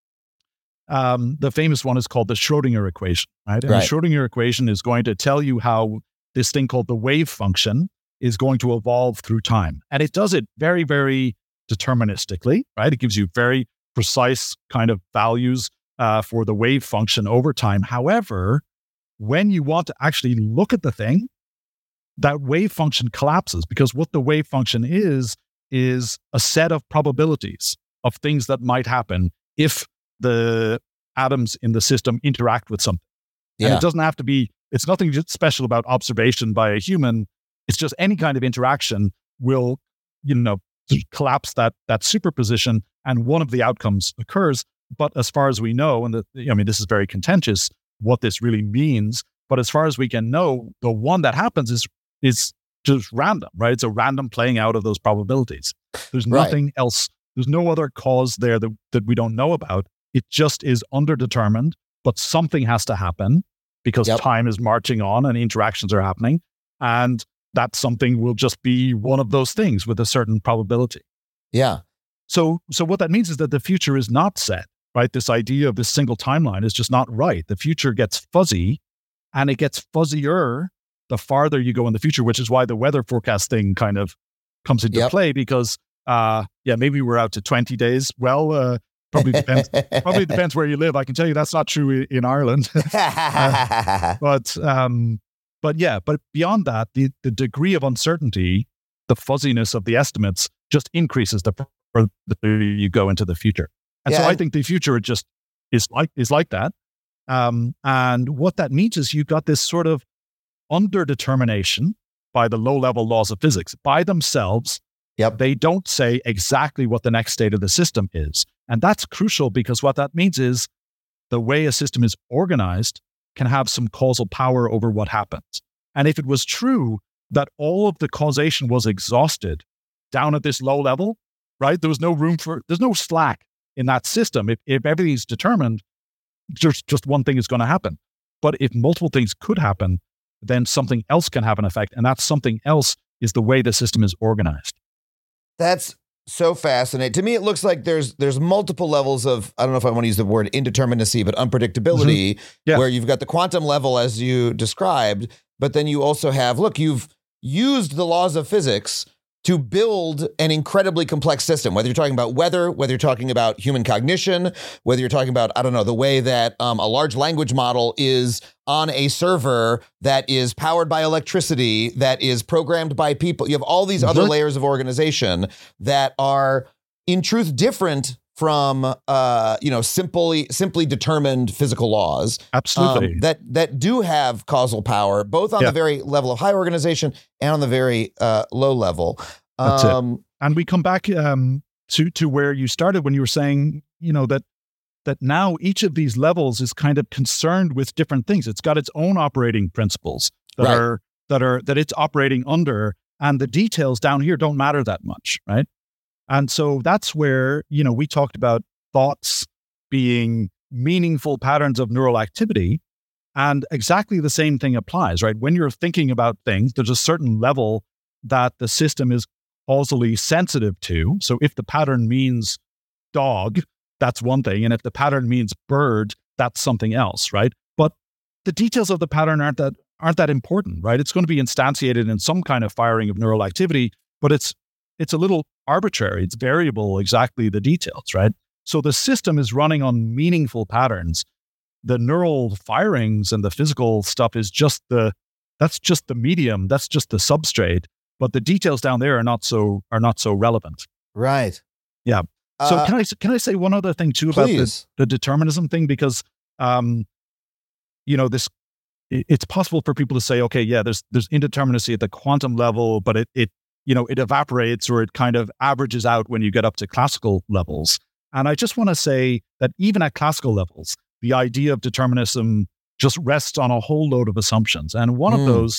um, the famous one is called the Schrodinger equation, right? And Right. the Schrodinger equation is going to tell you how this thing called the wave function is going to evolve through time. And it does it very, very deterministically, right? It gives you very precise kind of values uh, for the wave function over time. However, when you want to actually look at the thing, that wave function collapses, because what the wave function is, is a set of probabilities of things that might happen if the atoms in the system interact with something. And Yeah. it doesn't have to be, it's nothing just special about observation by a human. It's just any kind of interaction will, you know, collapse that that superposition, and one of the outcomes occurs. But as far as we know, and the, I mean, this is very contentious, what this really means, but as far as we can know, the one that happens is is just random, right? It's a random playing out of those probabilities. There's Right. nothing else. There's no other cause there that, that we don't know about. It just is underdetermined, but something has to happen because Yep. time is marching on and interactions are happening. And that something will just be one of those things with a certain probability. Yeah. So, so what that means is that the future is not set, right? This idea of this single timeline is just not right. The future gets fuzzy, and it gets fuzzier the farther you go in the future, which is why the weather forecast thing kind of comes into Yep. play because, uh, yeah, maybe we're out to twenty days. Well, uh, probably depends. Probably depends where you live. I can tell you that's not true i- in Ireland. Uh, but, um, but yeah, but beyond that, the, the degree of uncertainty, the fuzziness of the estimates just increases the further you go into the future. And Yeah, so I and- think the future just is like, is like that. Um, and what that means is you've got this sort of underdetermination by the low-level laws of physics. By themselves, Yep. they don't say exactly what the next state of the system is. And that's crucial because what that means is the way a system is organized can have some causal power over what happens. And if it was true that all of the causation was exhausted down at this low level, right? There was no room for, there's no slack in that system. If, if everything's determined, just, just one thing is going to happen. But if multiple things could happen, then something else can have an effect. And that something else is the way the system is organized. That's so fascinating. To me, it looks like there's there's multiple levels of, I don't know if I want to use the word indeterminacy, but unpredictability, Yeah. where you've got the quantum level as you described, but then you also have, look, you've used the laws of physics to build an incredibly complex system, whether you're talking about weather, whether you're talking about human cognition, whether you're talking about, I don't know, the way that um, a large language model is on a server that is powered by electricity, that is programmed by people. You have all these other Mhm. layers of organization that are in truth different from, uh, you know, simply simply determined physical laws Absolutely. um, that that do have causal power, both on Yeah. the very level of high organization and on the very uh, low level. That's it. Um, And we come back um, to to where you started when you were saying, you know, that that now each of these levels is kind of concerned with different things. It's got its own operating principles that Right. are that are that it's operating under, and the details down here don't matter that much, right? And so that's where, you know, we talked about thoughts being meaningful patterns of neural activity, and exactly the same thing applies, right? When you're thinking about things, there's a certain level that the system is causally sensitive to. So if the pattern means dog, that's one thing. And if the pattern means bird, that's something else, right? But the details of the pattern aren't that aren't that important, right? It's going to be instantiated in some kind of firing of neural activity, but it's it's a little arbitrary. It's variable, exactly the details, right? So the system is running on meaningful patterns. The neural firings and the physical stuff is just the that's just the medium, that's just the substrate. But the details down there are not so are not so relevant. right. Yeah. So Uh, can I can I say one other thing too about the, please. the determinism thing? Because um, you know, this it- it's possible for people to say, okay, yeah, there's there's indeterminacy at the quantum level, but it it you know it evaporates or it kind of averages out when you get up to classical levels. And I just want to say that even at classical levels, the idea of determinism just rests on a whole load of assumptions. And one Hmm. of those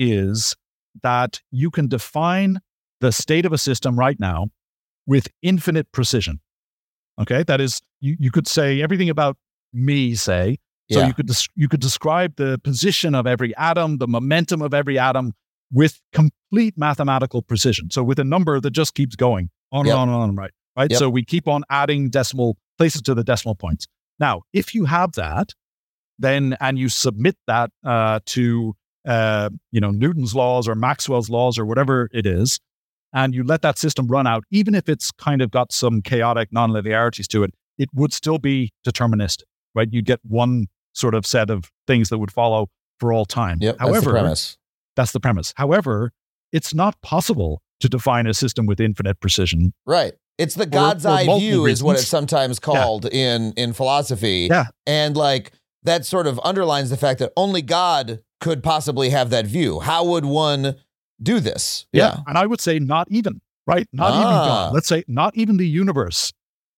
is that you can define the state of a system right now with infinite precision. Okay, that is, you, you could say everything about me, say. So Yeah. you could des- you could describe the position of every atom, the momentum of every atom, with complete mathematical precision. So with a number that just keeps going on Yep. and on and on, right? Right. Yep. So we keep on adding decimal places to the decimal points. Now, if you have that, then and you submit that uh, to uh, you know Newton's laws or Maxwell's laws or whatever it is, and you let that system run out, even if it's kind of got some chaotic nonlinearities to it, it would still be deterministic, right? You'd get one sort of set of things that would follow for all time. Yep. However, that's the premise. that's the premise. However, it's not possible to define a system with infinite precision. Right. It's the God's for eye multiple view is what it's reasons. sometimes called in, in philosophy. Yeah. And like that sort of underlines the fact that only God could possibly have that view. How would one do this? And I would say not even, right? Not even Ah. God. Let's say not even the universe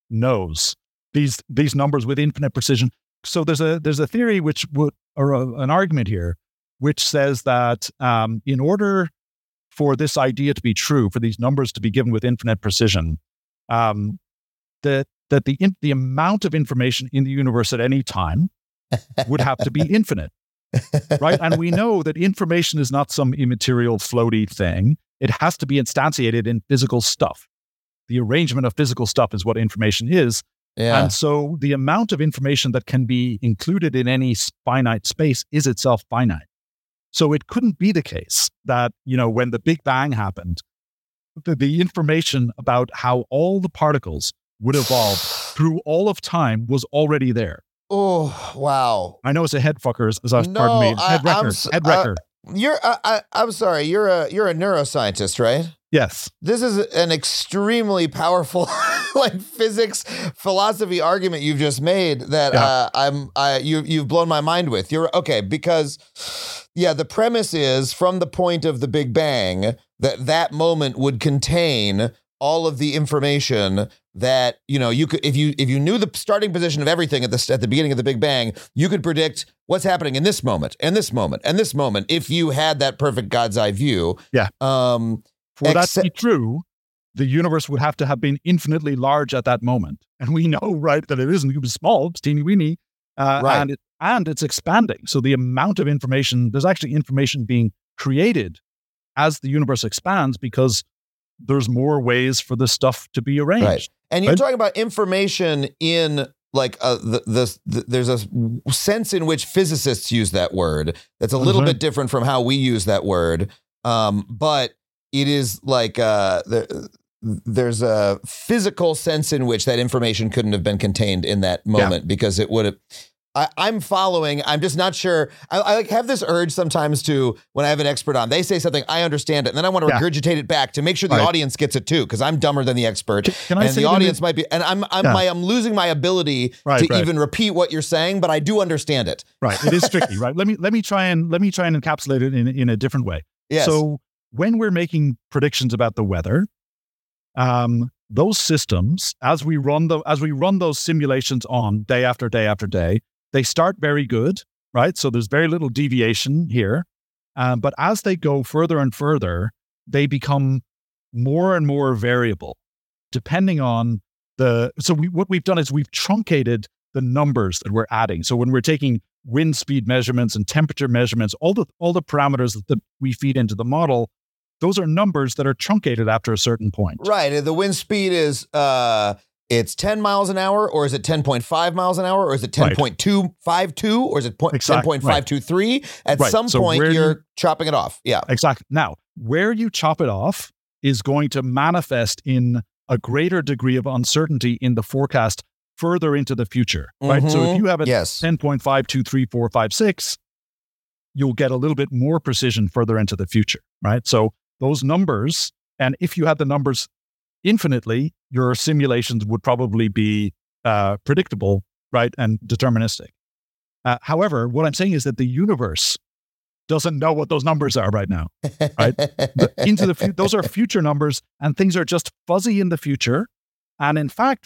knows these these numbers with infinite precision. So there's a there's a theory which would or a, an argument here which says that um, in order for this idea to be true, for these numbers to be given with infinite precision, um, that that the in, the amount of information in the universe at any time would have to be infinite, right? And we know that information is not some immaterial, floaty thing. It has to be instantiated in physical stuff. the arrangement of physical stuff is what information is. Yeah. And so the amount of information that can be included in any finite space is itself finite. So it couldn't be the case that, you know, when the Big Bang happened, the, the information about how all the particles would evolve through all of time was already there. Oh, wow. I know it's a head fucker, as, as No, pardon me, I- head wrecker, I'm s- head uh, wrecker. You're, I, I, I'm sorry. You're a, you're a neuroscientist, right? Yes. This is an extremely powerful, like physics philosophy argument you've just made that Yeah. uh, I'm, I, you, you've blown my mind with. You're okay because, yeah, the premise is from the point of the Big Bang that that moment would contain all of the information that, you know, you could, if you if you knew the starting position of everything at the at the beginning of the Big Bang, you could predict what's happening in this moment, and this moment, and this moment, if you had that perfect God's eye view. Yeah. Um, For that to except- be true, the universe would have to have been infinitely large at that moment. And we know, right, that it isn't. It was small, it's teeny weeny. Uh, Right. and, it, and it's expanding. So the amount of information, there's actually information being created as the universe expands because there's more ways for this stuff to be arranged. Right. And you're Right? talking about information in like uh, the, the, the there's a sense in which physicists use that word that's a little Mhm. bit different from how we use that word. Um, but it is like uh, the, there's a physical sense in which that information couldn't have been contained in that moment because it would have. I, I'm following. I'm just not sure. I, I like have this urge sometimes to when I have an expert on, they say something, I understand it, and then I want to Yeah. regurgitate it back to make sure the Right. audience gets it too, because I'm dumber than the expert, Can- can I and say the that in- audience might be. And I'm I'm Yeah. my, I'm losing my ability Right, to right. even repeat what you're saying, but I do understand it. Right. It is tricky, right? Let me let me try and let me try and encapsulate it in, in a different way. Yes. So when we're making predictions about the weather, um, those systems, as we run the as we run those simulations on day after day after day, they start very good, right? So there's very little deviation here. Um, but as they go further and further, they become more and more variable, depending on the. So we, what we've done is we've truncated the numbers that we're adding. So when we're taking wind speed measurements and temperature measurements, all the all the parameters that we feed into the model, those are numbers that are truncated after a certain point. Right. The wind speed is uh it's ten miles an hour, or is it ten point five miles an hour, or is it ten point two five two, or is it ten Exactly, point five two three? At Right. some So point, where you're you- chopping it off. Yeah. Exactly. Now, where you chop it off is going to manifest in a greater degree of uncertainty in the forecast further into the future, right? So Mhm. if you have it Yes. ten point five two three four five six, you'll get a little bit more precision further into the future, right? So those numbers, and if you had the numbers infinitely, your simulations would probably be uh, predictable, right, and deterministic. Uh, however, what I'm saying is that the universe doesn't know what those numbers are right now. Right? The- into the fu- those are future numbers, and things are just fuzzy in the future. And in fact,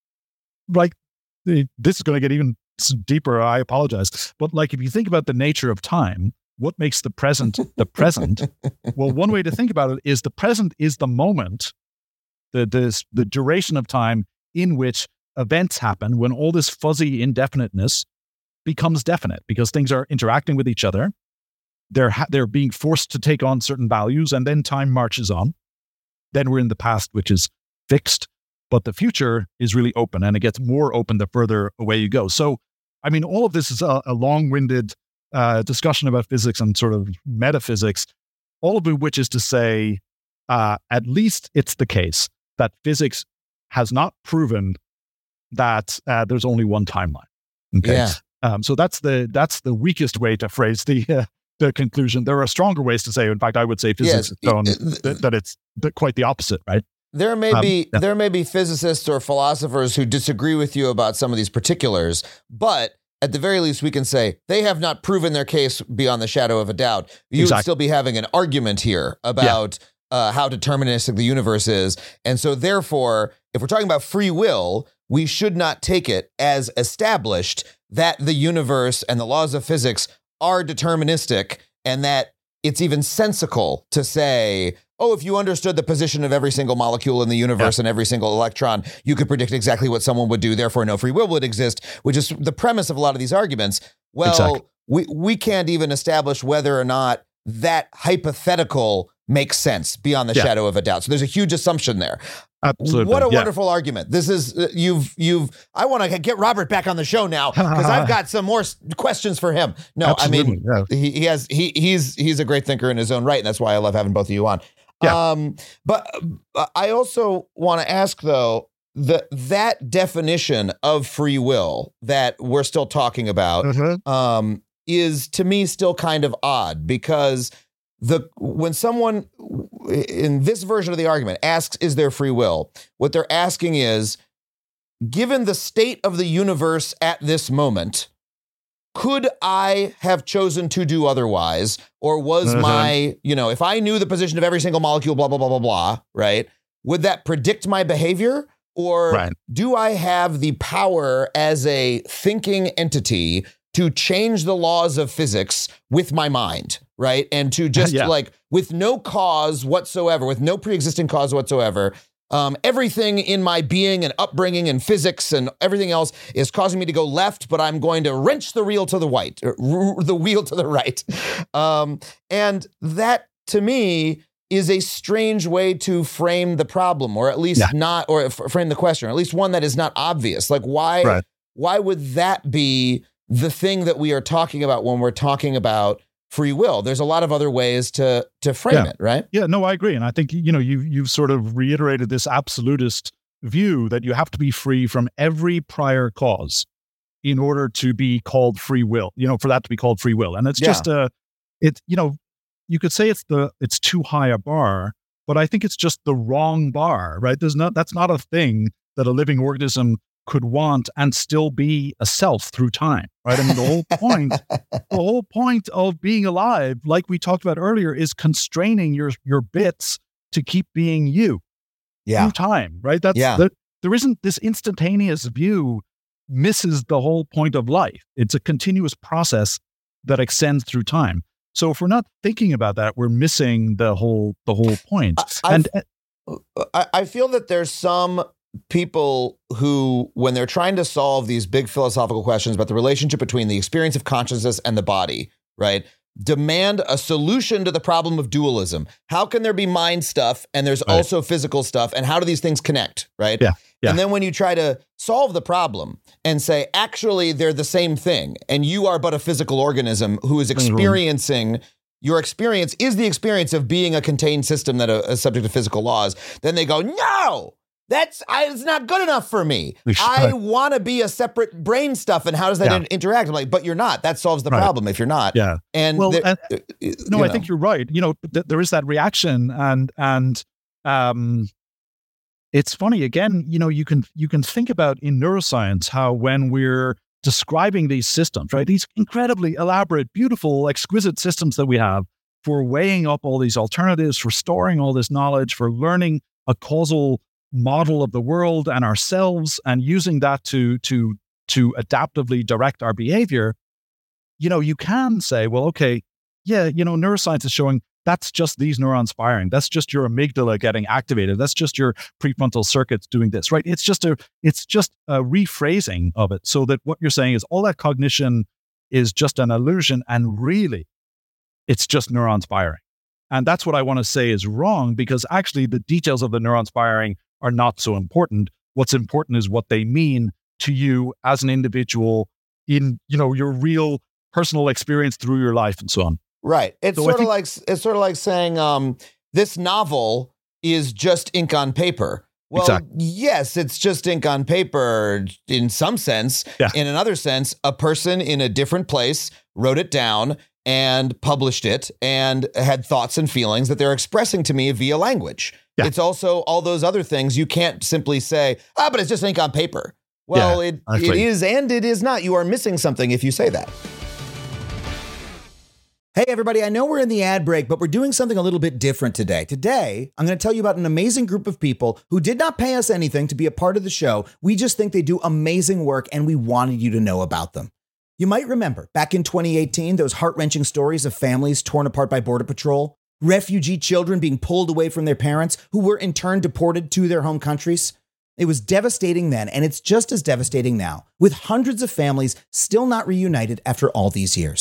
like the, this is going to get even s- deeper. I apologize, but like if you think about the nature of time, what makes the present the present? Well, one way to think about it is the present is the moment, the the the duration of time in which events happen when all this fuzzy indefiniteness becomes definite because things are interacting with each other. They're ha- they're being forced to take on certain values, and then time marches on. Then we're in the past, which is fixed, but the future is really open, and it gets more open the further away you go. So, I mean, all of this is a, a long-winded uh, discussion about physics and sort of metaphysics, all of which is to say, uh, at least it's the case that physics has not proven that uh, there's only one timeline. Okay, Yeah. um, so that's the that's the weakest way to phrase the uh, the conclusion. There are stronger ways to say. In fact, I would say physics Yes. has shown It- it- that, that it's th- quite the opposite, right? There may Um, be yeah. there may be physicists or philosophers who disagree with you about some of these particulars, but at the very least, we can say they have not proven their case beyond the shadow of a doubt. You would Exactly. still be having an argument here about uh, how deterministic the universe is. And so therefore, if we're talking about free will, we should not take it as established that the universe and the laws of physics are deterministic, and that it's even sensical to say, oh, if you understood the position of every single molecule in the universe and every single electron, you could predict exactly what someone would do, therefore no free will would exist, which is the premise of a lot of these arguments. Well, Exactly. we, we can't even establish whether or not that hypothetical makes sense beyond the Yeah. shadow of a doubt. So there's a huge assumption there. Absolutely. What a yeah. wonderful argument. This is, uh, you've, you've, I want to get Robert back on the show now because I've got some more s- questions for him. No, Absolutely, I mean, yeah. he, he has, he, he's, he's a great thinker in his own right. And that's why I love having both of you on. Yeah. Um, but uh, I also want to ask though, the, that definition of free will that we're still talking about, Mhm. um, is to me still kind of odd because the when someone in this version of the argument asks, is there free will? What they're asking is, given the state of the universe at this moment, could I have chosen to do otherwise? Or was Mhm. my, you know, if I knew the position of every single molecule, blah, blah, blah, blah, blah, right? Would that predict my behavior? Or Right. do I have the power as a thinking entity to change the laws of physics with my mind, right? And to just Yeah. like, with no cause whatsoever, with no pre-existing cause whatsoever, um, everything in my being and upbringing and physics and everything else is causing me to go left, but I'm going to wrench the wheel to the right, or r- the wheel to the right. Um, and that, to me, is a strange way to frame the problem, or at least Yeah. not, or f- frame the question, or at least one that is not obvious. Like, why, Right. why would that be the thing that we are talking about when we're talking about free will? There's a lot of other ways to to frame Yeah. it, right? Yeah, no, I agree. And I think, you know, you, you've sort of reiterated this absolutist view that you have to be free from every prior cause in order to be called free will, you know, for that to be called free will. And it's Yeah. just a, it's, you know, you could say it's the, it's too high a bar, but I think it's just the wrong bar, right? There's not, that's not a thing that a living organism could want and still be a self through time, right? I mean, the whole point, the whole point of being alive, like we talked about earlier, is constraining your your bits to keep being you Yeah. through time, right? That's Yeah. the, there isn't this instantaneous view misses the whole point of life. It's a continuous process that extends through time. So if we're not thinking about that, we're missing the whole the whole point. I- and I, I feel that there's some people who, when they're trying to solve these big philosophical questions about the relationship between the experience of consciousness and the body, right, demand a solution to the problem of dualism. How can there be mind stuff and there's Right. also physical stuff, and how do these things connect, right? Yeah, yeah. And then when you try to solve the problem and say, actually, they're the same thing, and you are but a physical organism who is experiencing, your experience is the experience of being a contained system that uh, is subject to physical laws, then they go, no! That's I, it's not good enough for me. I want to be a separate brain stuff. And how does that Yeah. in- interact? I'm like, but you're not. That solves the Right. problem if you're not. yeah. And Well, there- and- uh, No, you I know. think you're right. You know, th- there is that reaction, and and um, it's funny again. You know, you can you can think about in neuroscience how when we're describing these systems, right, these incredibly elaborate, beautiful, exquisite systems that we have for weighing up all these alternatives, for storing all this knowledge, for learning a causal model of the world and ourselves, and using that to to to adaptively direct our behavior. You know, you can say, well, okay, yeah, you know, neuroscience is showing that's just these neurons firing. That's just your amygdala getting activated. That's just your prefrontal circuits doing this, right? It's just a, it's just a rephrasing of it, so that what you're saying is all that cognition is just an illusion, and really, it's just neurons firing. And that's what I want to say is wrong, because actually the details of the neurons firing are not so important. What's important is what they mean to you as an individual in, you know, your real personal experience through your life and so on. Right. It's So I sort of think- like it's sort of like saying um, this novel is just ink on paper. Well, Exactly. yes, it's just ink on paper in some sense. Yeah. In another sense, a person in a different place wrote it down and published it and had thoughts and feelings that they're expressing to me via language. Yeah. It's also all those other things. You can't simply say, ah, but it's just ink on paper. Well, Yeah, it, I it agree. is and it is not. You are missing something if you say that. Hey, everybody, I know we're in the ad break, but we're doing something a little bit different today. Today, I'm going to tell you about an amazing group of people who did not pay us anything to be a part of the show. We just think they do amazing work, and we wanted you to know about them. You might remember back in twenty eighteen, those heart-wrenching stories of families torn apart by Border Patrol, refugee children being pulled away from their parents who were in turn deported to their home countries. It was devastating then, and it's just as devastating now, with hundreds of families still not reunited after all these years.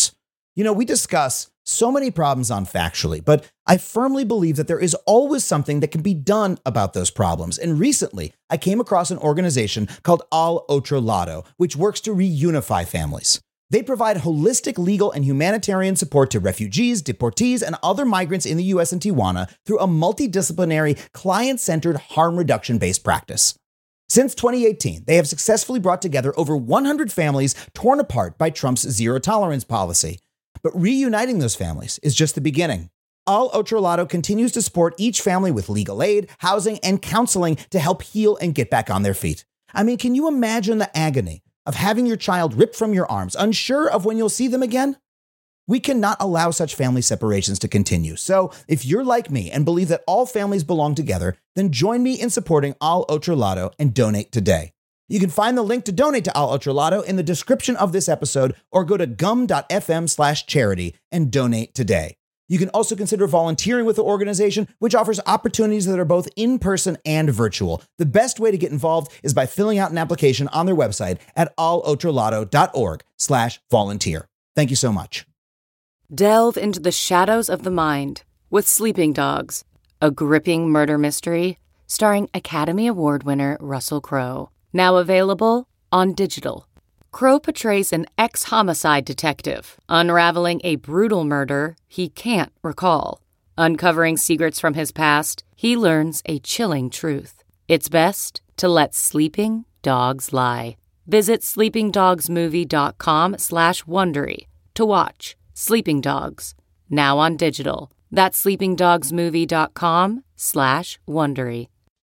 You know, we discuss so many problems on Factually, but I firmly believe that there is always something that can be done about those problems. And recently, I came across an organization called Al Otro Lado, which works to reunify families. They provide holistic legal and humanitarian support to refugees, deportees, and other migrants in the U S and Tijuana through a multidisciplinary, client-centered, harm reduction-based practice. Since twenty eighteen, they have successfully brought together over one hundred families torn apart by Trump's zero-tolerance policy. But reuniting those families is just the beginning. Al Otro Lado continues to support each family with legal aid, housing, and counseling to help heal and get back on their feet. I mean, can you imagine the agony of having your child ripped from your arms, unsure of when you'll see them again? We cannot allow such family separations to continue. So if you're like me and believe that all families belong together, then join me in supporting Al Otro Lado and donate today. You can find the link to donate to Al Otro Lado in the description of this episode, or go to gum.fm slash charity and donate today. You can also consider volunteering with the organization, which offers opportunities that are both in-person and virtual. The best way to get involved is by filling out an application on their website at alotrolado.org slash volunteer. Thank you so much. Delve into the shadows of the mind with Sleeping Dogs, a gripping murder mystery starring Academy Award winner Russell Crowe. Now available on digital. Crowe portrays an ex-homicide detective unraveling a brutal murder he can't recall. Uncovering secrets from his past, he learns a chilling truth. It's best to let sleeping dogs lie. Visit sleepingdogsmovie.com slash Wondery to watch Sleeping Dogs, now on digital. That's sleepingdogsmovie.com slash Wondery.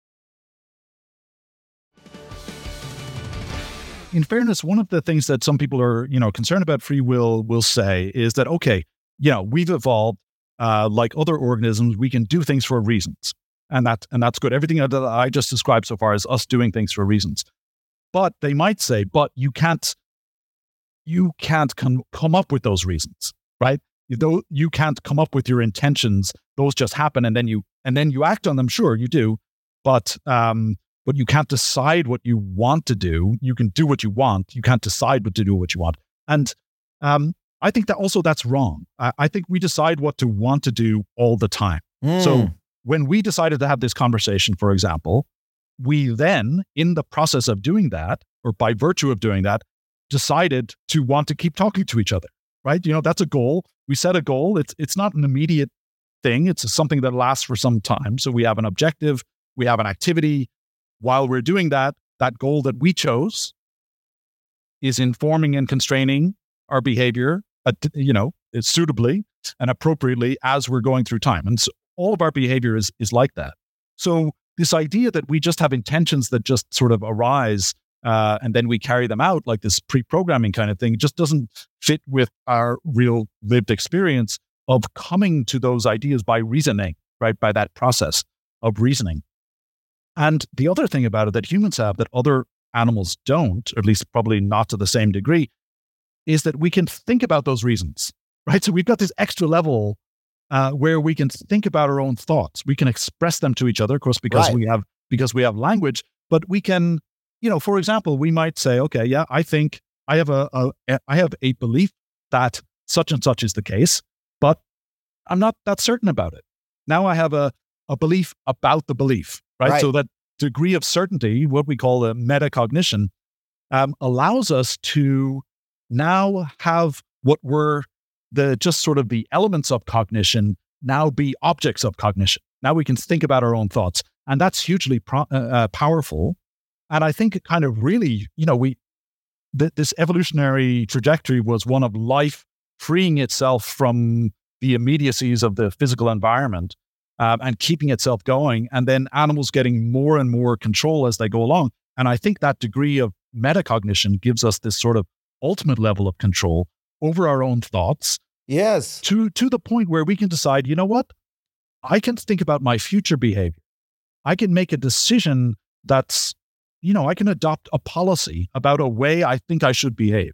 In fairness, one of the things that some people are, you know, concerned about free will will say is that, okay, you know, we've evolved uh, like other organisms. We can do things for reasons, and that and that's good. Everything that I just described so far is us doing things for reasons. But they might say, but you can't, you can't com- come up with those reasons, right? You don't, you can't come up with your intentions. Those just happen, and then you and then you act on them. Sure, you do, but um, but you can't decide what you want to do. You can do what you want. You can't decide what to do what you want. And um, I think that also that's wrong. I, I think we decide what to want to do all the time. Mm. So when we decided to have this conversation, for example, we then, in the process of doing that, or by virtue of doing that, decided to want to keep talking to each other, right? You know, that's a goal. We set a goal. It's it's not an immediate thing. It's something that lasts for some time. So we have an objective. We have an activity. While we're doing that, that goal that we chose is informing and constraining our behavior, uh, you know, suitably and appropriately as we're going through time. And so all of our behavior is is like that. So this idea that we just have intentions that just sort of arise uh, and then we carry them out like this pre-programming kind of thing just doesn't fit with our real lived experience of coming to those ideas by reasoning, right? By that process of reasoning. And the other thing about it that humans have that other animals don't, or at least probably not to the same degree, is that we can think about those reasons, right? So we've got this extra level uh, where we can think about our own thoughts. We can express them to each other, of course, because Right. we have because we have language. But we can, you know, for example, we might say, okay, yeah, I think I have a, a I have a belief that such and such is the case, but I'm not that certain about it. Now I have a a belief about the belief. Right? Right. So that degree of certainty, what we call a metacognition, um, allows us to now have what were the just sort of the elements of cognition now be objects of cognition. Now we can think about our own thoughts, and that's hugely pro- uh, powerful. And I think it kind of really, you know, we th- this evolutionary trajectory was one of life freeing itself from the immediacies of the physical environment. Um, and keeping itself going, and then animals getting more and more control as they go along. And I think that degree of metacognition gives us this sort of ultimate level of control over our own thoughts Yes. to, to the point where we can decide, you know what? I can think about my future behavior. I can make a decision that's, you know, I can adopt a policy about a way I think I should behave.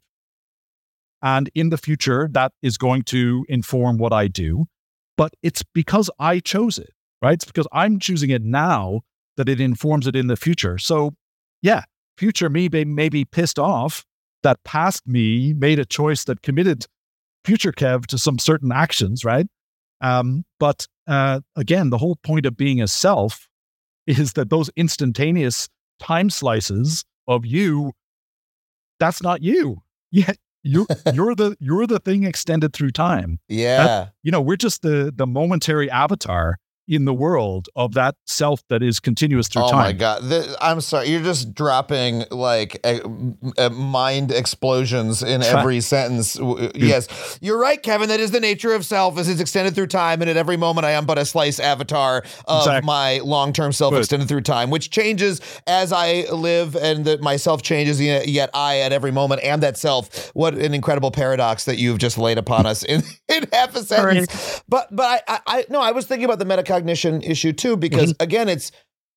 And in the future, that is going to inform what I do. But it's because I chose it, right? It's because I'm choosing it now that it informs it in the future. So, yeah, future me may, may be pissed off that past me made a choice that committed future Kev to some certain actions, right? Um, but uh, again, the whole point of being a self is that those instantaneous time slices of you, that's not you. Yeah, you're you're the you're the thing extended through time. Yeah, that, you know, we're just the the momentary avatar in the world of that self that is continuous through oh time. my God. The, I'm sorry. You're just dropping like a, a mind explosions in every sentence. Yes, you're right, Kevin. That is the nature of self, as it's extended through time. And at every moment I am but a slice avatar of Exactly. my long-term self Good. extended through time, which changes as I live, and that myself changes, yet I at every moment am that self. What an incredible paradox that you've just laid upon us in, in half a sentence. Right. But, but I, I, I, no, I was thinking about the metacognition issue too, because Mm-hmm. again, it's,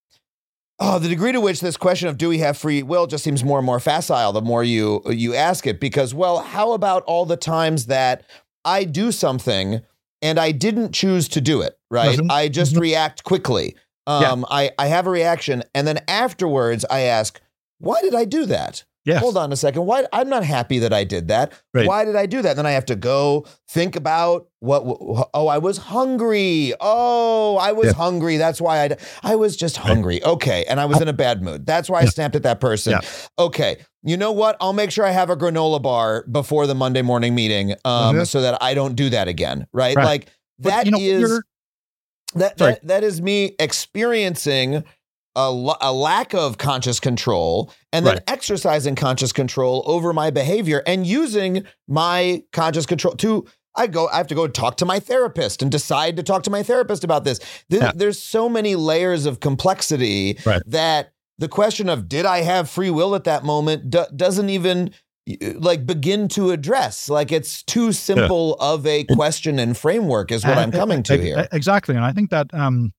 oh, the degree to which this question of do we have free will just seems more and more facile the more you you ask it. Because, well, how about all the times that I do something and I didn't choose to do it, right? Mhm. I just Mhm. react quickly. Um, I, I have a reaction, and then afterwards I ask, why did I do that? Yes. Hold on a second. Why? I'm not happy that I did that. Right. Why did I do that? Then I have to go think about what, oh, I was hungry. Oh, I was Yeah. hungry. That's why I, I was just hungry. Okay. And I was in a bad mood. That's why I Yeah. snapped at that person. Yeah. Okay. You know what? I'll make sure I have a granola bar before the Monday morning meeting um, Mhm. so that I don't do that again. Right. Right. Like But, that you know, is, you're- that, Sorry. that, that is me experiencing a, lo- a lack of conscious control, and then Right. exercising conscious control over my behavior and using my conscious control to, I go, I have to go talk to my therapist and decide to talk to my therapist about this. There- Yeah. There's so many layers of complexity Right. that the question of did I have free will at that moment do- doesn't even like begin to address. Like it's too simple of a question and framework is what Uh, I'm coming to e- here. e- Exactly. And I think that um,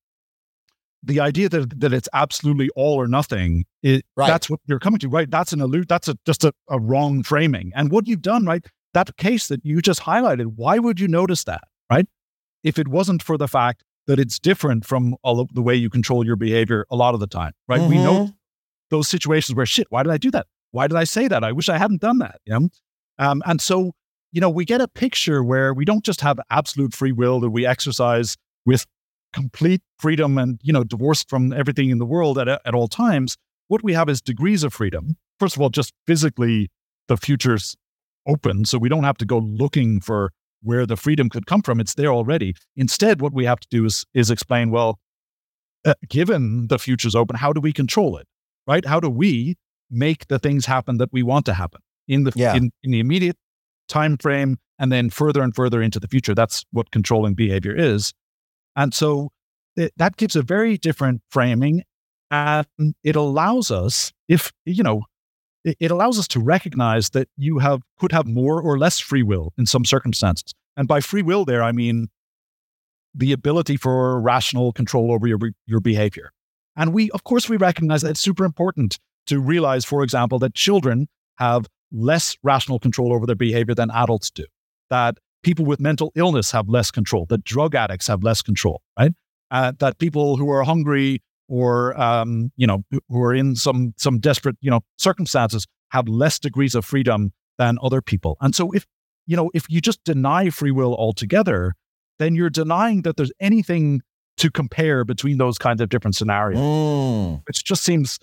the idea that, that it's absolutely all or nothing, it, Right. that's what you're coming to, right? That's an allude, that's a, just a, a wrong framing. And what you've done, right? That case that you just highlighted, why would you notice that, right? If it wasn't for the fact that it's different from all of the way you control your behavior a lot of the time, right? We know Mhm. those situations where, shit, why did I do that? Why did I say that? I wish I hadn't done that, you know? Um, and so, you know, we get a picture where we don't just have absolute free will that we exercise with complete freedom and, you know, divorced from everything in the world at, at all times. What we have is degrees of freedom. First of all, just physically, the future's open, so we don't have to go looking for where the freedom could come from. It's there already. Instead, what we have to do is, is explain, well, uh, given the future's open, how do we control it, right? How do we make the things happen that we want to happen in the Yeah. in, in the immediate time frame, and then further and further into the future? That's what controlling behavior is. And so it, that gives a very different framing, and it allows us, if, you know, it, it allows us to recognize that you have could have more or less free will in some circumstances. And by free will there, I mean the ability for rational control over your, your behavior. And we, of course, we recognize that it's super important to realize, for example, that children have less rational control over their behavior than adults do, that people with mental illness have less control, that drug addicts have less control, right? Uh, that people who are hungry or, um, you know, who are in some some desperate, you know, circumstances have less degrees of freedom than other people. And so if, you know, if you just deny free will altogether, then you're denying that there's anything to compare between those kinds of different scenarios, Mm. which just seems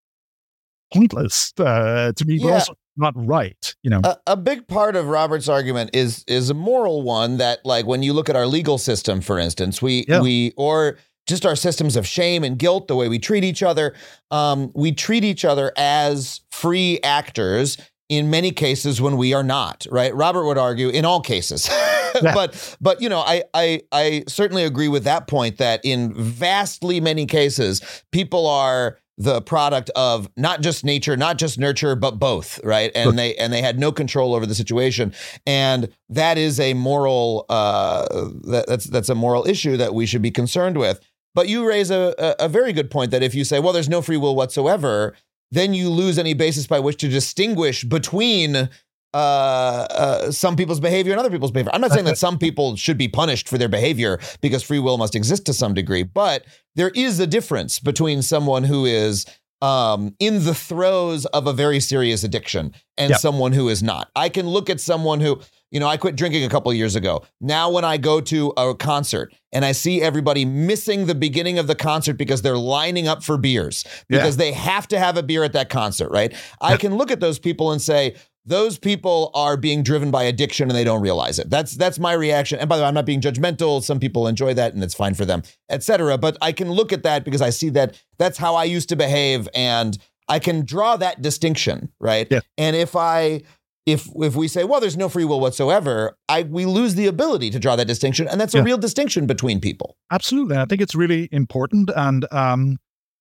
pointless uh, to me, but Yeah. also not right, you know. A, a big part of Robert's argument is is a moral one that, like, when you look at our legal system, for instance, we Yeah. we or just our systems of shame and guilt, the way we treat each other, um, we treat each other as free actors in many cases when we are not, right? Robert would argue in all cases. Yeah. But but you know, I, I I certainly agree with that point that in vastly many cases, people are the product of not just nature, not just nurture, but both, right? And Sure. they and they had no control over the situation, and that is a moral uh, that, that's that's a moral issue that we should be concerned with. But you raise a, a a very good point that if you say, well, there's no free will whatsoever, then you lose any basis by which to distinguish between uh, uh, some people's behavior and other people's behavior. I'm not saying that some people should be punished for their behavior because free will must exist to some degree, but there is a difference between someone who is um, in the throes of a very serious addiction and Yeah. someone who is not. I can look at someone who, You know, I quit drinking a couple of years ago. Now when I go to a concert and I see everybody missing the beginning of the concert because they're lining up for beers, because yeah. they have to have a beer at that concert, right? I can look at those people and say, those people are being driven by addiction and they don't realize it. That's that's my reaction. And by the way, I'm not being judgmental. Some people enjoy that and it's fine for them, et cetera. But I can look at that because I see that that's how I used to behave, and I can draw that distinction, right? Yeah. And if I... If if we say, well, there's no free will whatsoever, I we lose the ability to draw that distinction. And that's a yeah. real distinction between people. Absolutely. I think it's really important. And um,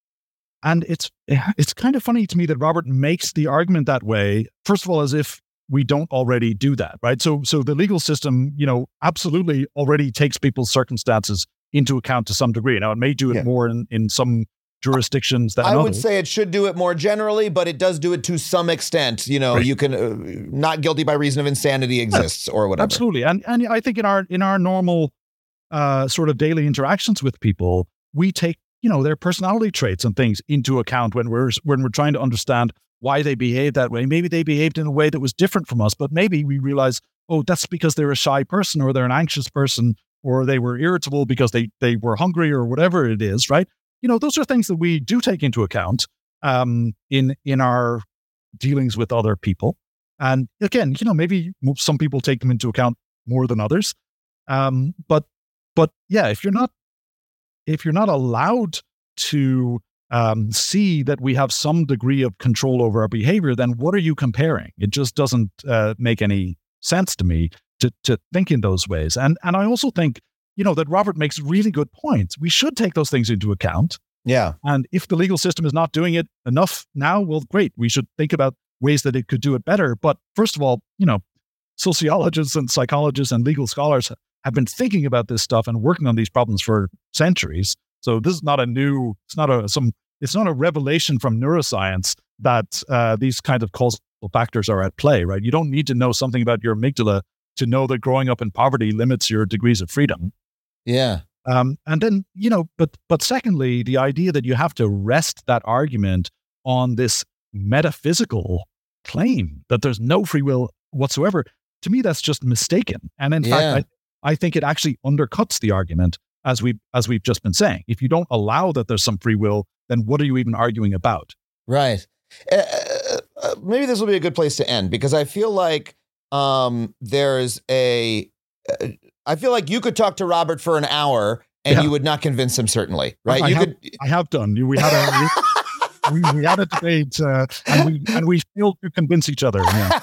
and it's it's kind of funny to me that Robert makes the argument that way, first of all, as if we don't already do that, right? So so the legal system, you know, absolutely already takes people's circumstances into account to some degree. Now, it may do it yeah. more in, in some jurisdictions than I others. would say it should do it more generally, but it does do it to some extent. You know, right. you can uh, not guilty by reason of insanity exists yeah, or whatever. Absolutely. And and I think in our in our normal uh, sort of daily interactions with people, we take, you know, their personality traits and things into account when we're when we're trying to understand why they behave that way. Maybe they behaved in a way that was different from us, but maybe we realize, oh, that's because they're a shy person or they're an anxious person or they were irritable because they they were hungry or whatever it is, right? You know, those are things that we do take into account um, in in our dealings with other people. And again, you know, maybe some people take them into account more than others. Um, but but yeah, if you're not if you're not allowed to um, see that we have some degree of control over our behavior, then what are you comparing? It just doesn't uh, make any sense to me to to think in those ways. And and I also think, you know, that Robert makes really good points. We should take those things into account. Yeah. And if the legal system is not doing it enough now, well, great. We should think about ways that it could do it better. But first of all, you know, sociologists and psychologists and legal scholars have been thinking about this stuff and working on these problems for centuries. So this is not a new, it's not a some, it's not a revelation from neuroscience that uh, these kinds of causal factors are at play, right? You don't need to know something about your amygdala to know that growing up in poverty limits your degrees of freedom. Yeah. Um, and then, you know, but but secondly, the idea that you have to rest that argument on this metaphysical claim that there's no free will whatsoever, to me, that's just mistaken. And in yeah. fact, I, I think it actually undercuts the argument, as we as we've just been saying. If you don't allow that there's some free will, then what are you even arguing about? Right. Uh, uh, maybe this will be a good place to end, because I feel like um, there's a. Uh, I feel like you could talk to Robert for an hour and Yeah. you would not convince him, certainly, right? I you have, could. I have done. We had a we, we had a debate, uh, and we and we failed to convince each other. Yeah.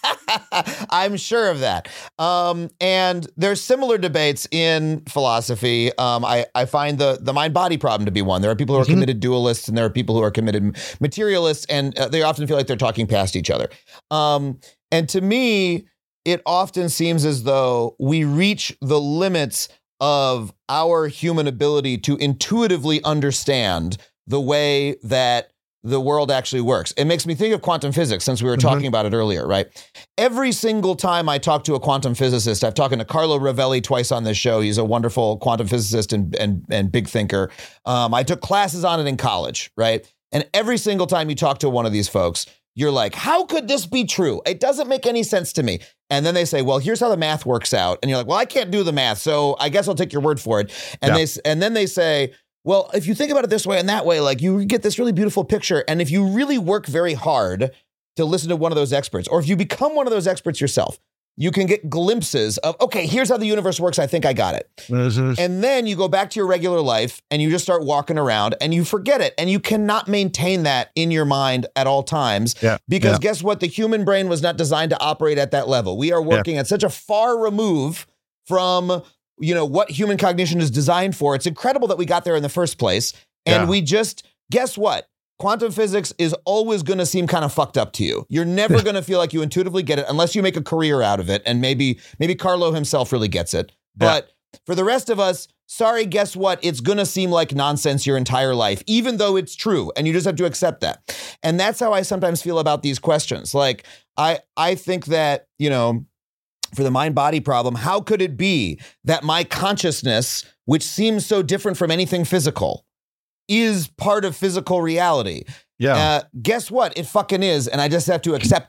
I'm sure of that. Um, and there's similar debates in philosophy. Um, I, I find the, the mind-body problem to be one. There are people who are Mhm. committed dualists and there are people who are committed materialists, and uh, they often feel like they're talking past each other. Um, and to me, it often seems as though we reach the limits of our human ability to intuitively understand the way that the world actually works. It makes me think of quantum physics, since we were Mm-hmm. talking about it earlier, right? Every single time I talk to a quantum physicist, I've talked to Carlo Rovelli twice on this show. He's a wonderful quantum physicist and and, and big thinker. Um, I took classes on it in college, right? And every single time you talk to one of these folks, you're like, how could this be true? It doesn't make any sense to me. And then they say, well, here's how the math works out. And you're like, well, I can't do the math, so I guess I'll take your word for it. And Yeah. they s- and then they say, well, if you think about it this way and that way, like you get this really beautiful picture. And if you really work very hard to listen to one of those experts, or if you become one of those experts yourself, you can get glimpses of, okay, here's how the universe works. I think I got it. And then you go back to your regular life and you just start walking around and you forget it. And you cannot maintain that in your mind at all times. Yeah. Because Yeah. guess what? The human brain was not designed to operate at that level. We are working at such a far remove from, you know, what human cognition is designed for. It's incredible that we got there in the first place. And Yeah. we just, guess what? Quantum physics is always going to seem kind of fucked up to you. You're never going to feel like you intuitively get it unless you make a career out of it. And maybe, maybe Carlo himself really gets it. But for the rest of us, sorry, guess what? It's going to seem like nonsense your entire life, even though it's true. And you just have to accept that. And that's how I sometimes feel about these questions. Like, I, I think that, you know, for the mind-body problem, how could it be that my consciousness, which seems so different from anything physical, is part of physical reality? Yeah. Uh, guess what? It fucking is. And I just have to accept it.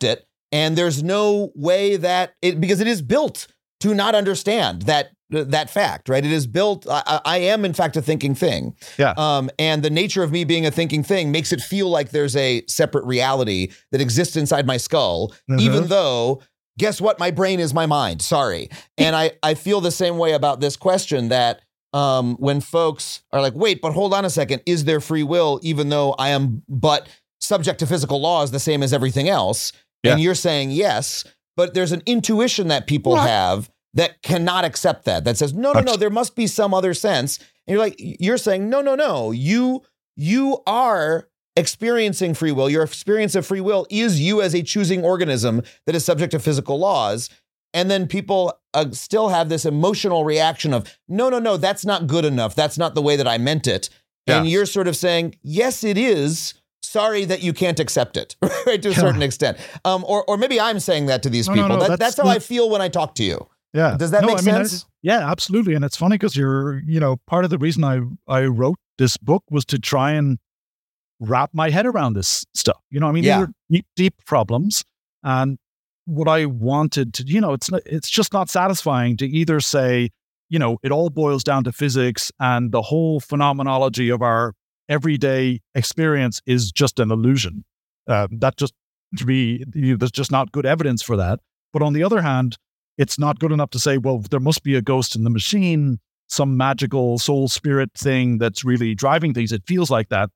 And there's no way that it, because it is built to not understand that that fact, right? It is built. I, I am, in fact, a thinking thing. Yeah. Um, and the nature of me being a thinking thing makes it feel like there's a separate reality that exists inside my skull, Mhm. even though, guess what? My brain is my mind. Sorry. And I, I feel the same way about this question that um, when folks are like, wait, but hold on a second. Is there free will, even though I am but subject to physical laws the same as everything else? Yeah. And you're saying yes, but there's an intuition that people What? have that cannot accept that, that says, no, no, no, there must be some other sense. And you're like, you're saying, no, no, no, you, you are experiencing free will. Your experience of free will is you as a choosing organism that is subject to physical laws. And then people uh, still have this emotional reaction of, no, no, no, that's not good enough. That's not the way that I meant it. And Yeah. you're sort of saying, yes, it is. Sorry that you can't accept it, right, to a certain extent. Um, or, or maybe I'm saying that to these No, no, people. no, that, that's- that's how I feel when I talk to you. Yeah. Does that No, make I mean, I- sense? yeah, absolutely. And it's funny because you're, you know, part of the reason I, I wrote this book was to try and wrap my head around this stuff. You know, I mean, Yeah. these are deep, deep problems. And what I wanted to, you know, it's not, it's just not satisfying to either say, you know, it all boils down to physics and the whole phenomenology of our everyday experience is just an illusion. Uh, that just to be, you know, there's just not good evidence for that. But on the other hand, it's not good enough to say, well, there must be a ghost in the machine, some magical soul spirit thing that's really driving things. It feels like that.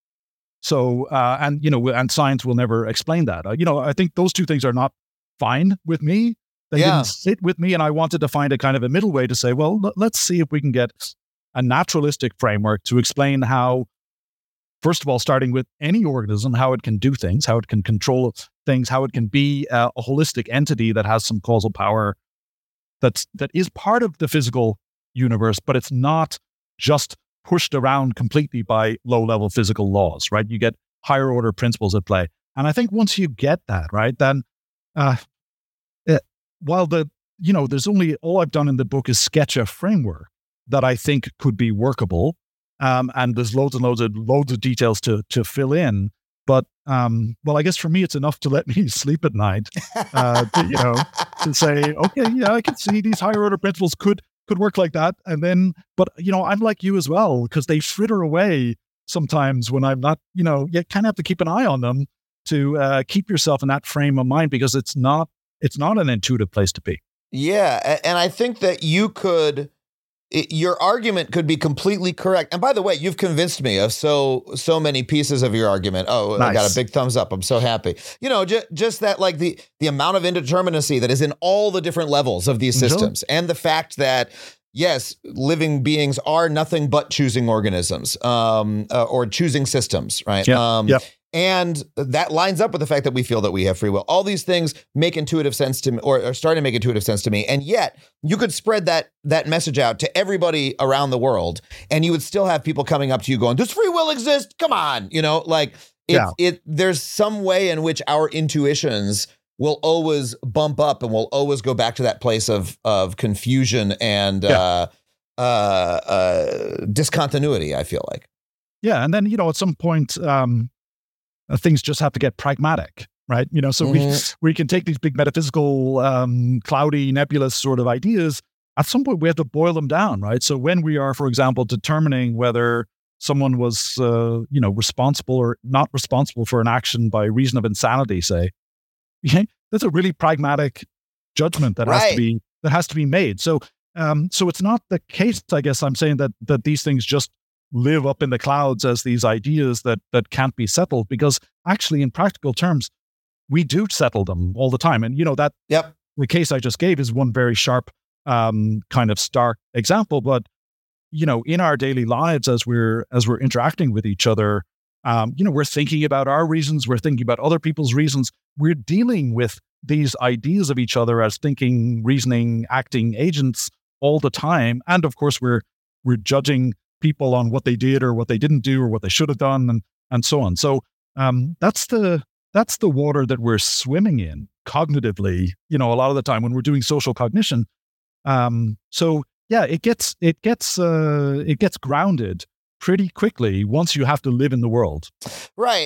So, uh, and, you know, and science will never explain that. Uh, you know, I think those two things are not fine with me. They Yeah. didn't sit with me. And I wanted to find a kind of a middle way to say, well, l- let's see if we can get a naturalistic framework to explain how, first of all, starting with any organism, how it can do things, how it can control things, how it can be uh, a holistic entity that has some causal power that's, that is part of the physical universe, but it's not just pushed around completely by low-level physical laws, right? You get higher order principles at play. And I think once you get that, right, then uh, it, while the, you know, there's only, all I've done in the book is sketch a framework that I think could be workable. Um, and there's loads and loads of loads of details to to fill in. But um, well, I guess for me, it's enough to let me sleep at night. Uh, to, you know, to say, okay, yeah, I can see these higher order principles could could work like that. And then, but you know, I'm like you as well because they fritter away sometimes when I'm not. You know, you kind of have to keep an eye on them to uh, keep yourself in that frame of mind because it's not it's not an intuitive place to be. Yeah. a- And I think that you could, it, your argument could be completely correct. And by the way, you've convinced me of so, so many pieces of your argument. Oh, I got Nice. a big thumbs up. I'm so happy. You know, ju- just that like the, the amount of indeterminacy that is in all the different levels of these Sure. systems and the fact that, yes, living beings are nothing but choosing organisms um, uh, or choosing systems, right? Yeah. Um, Yep. And that lines up with the fact that we feel that we have free will. All these things make intuitive sense to me, or are starting to make intuitive sense to me. And yet, you could spread that that message out to everybody around the world, and you would still have people coming up to you going, "Does free will exist? Come on!" You know, like it. Yeah. It there's some way in which our intuitions will always bump up, and will always go back to that place of of confusion and Yeah. uh, uh, uh, discontinuity. I feel like. Yeah, and then you know, at some point, um, uh, things just have to get pragmatic, right? You know, so Mhm. we we can take these big metaphysical, um, cloudy, nebulous sort of ideas. At some point, we have to boil them down, right? So when we are, for example, determining whether someone was, uh, you know, responsible or not responsible for an action by reason of insanity, say, yeah, that's a really pragmatic judgment that has Right. to be that has to be made. So, um, so it's not the case. I guess I'm saying that that these things just live up in the clouds as these ideas that that can't be settled, because actually, in practical terms, we do settle them all the time. And you know that Yep. the case I just gave is one very sharp, um, kind of stark example. But you know, in our daily lives, as we're as we're interacting with each other, um, you know, we're thinking about our reasons, we're thinking about other people's reasons, we're dealing with these ideas of each other as thinking, reasoning, acting agents all the time, and of course, we're we're judging people on what they did or what they didn't do or what they should have done, and and so on. So um, that's the that's the water that we're swimming in cognitively. You know, a lot of the time when we're doing social cognition. Um, so yeah, it gets it gets uh, it gets grounded pretty quickly once you have to live in the world. Right. It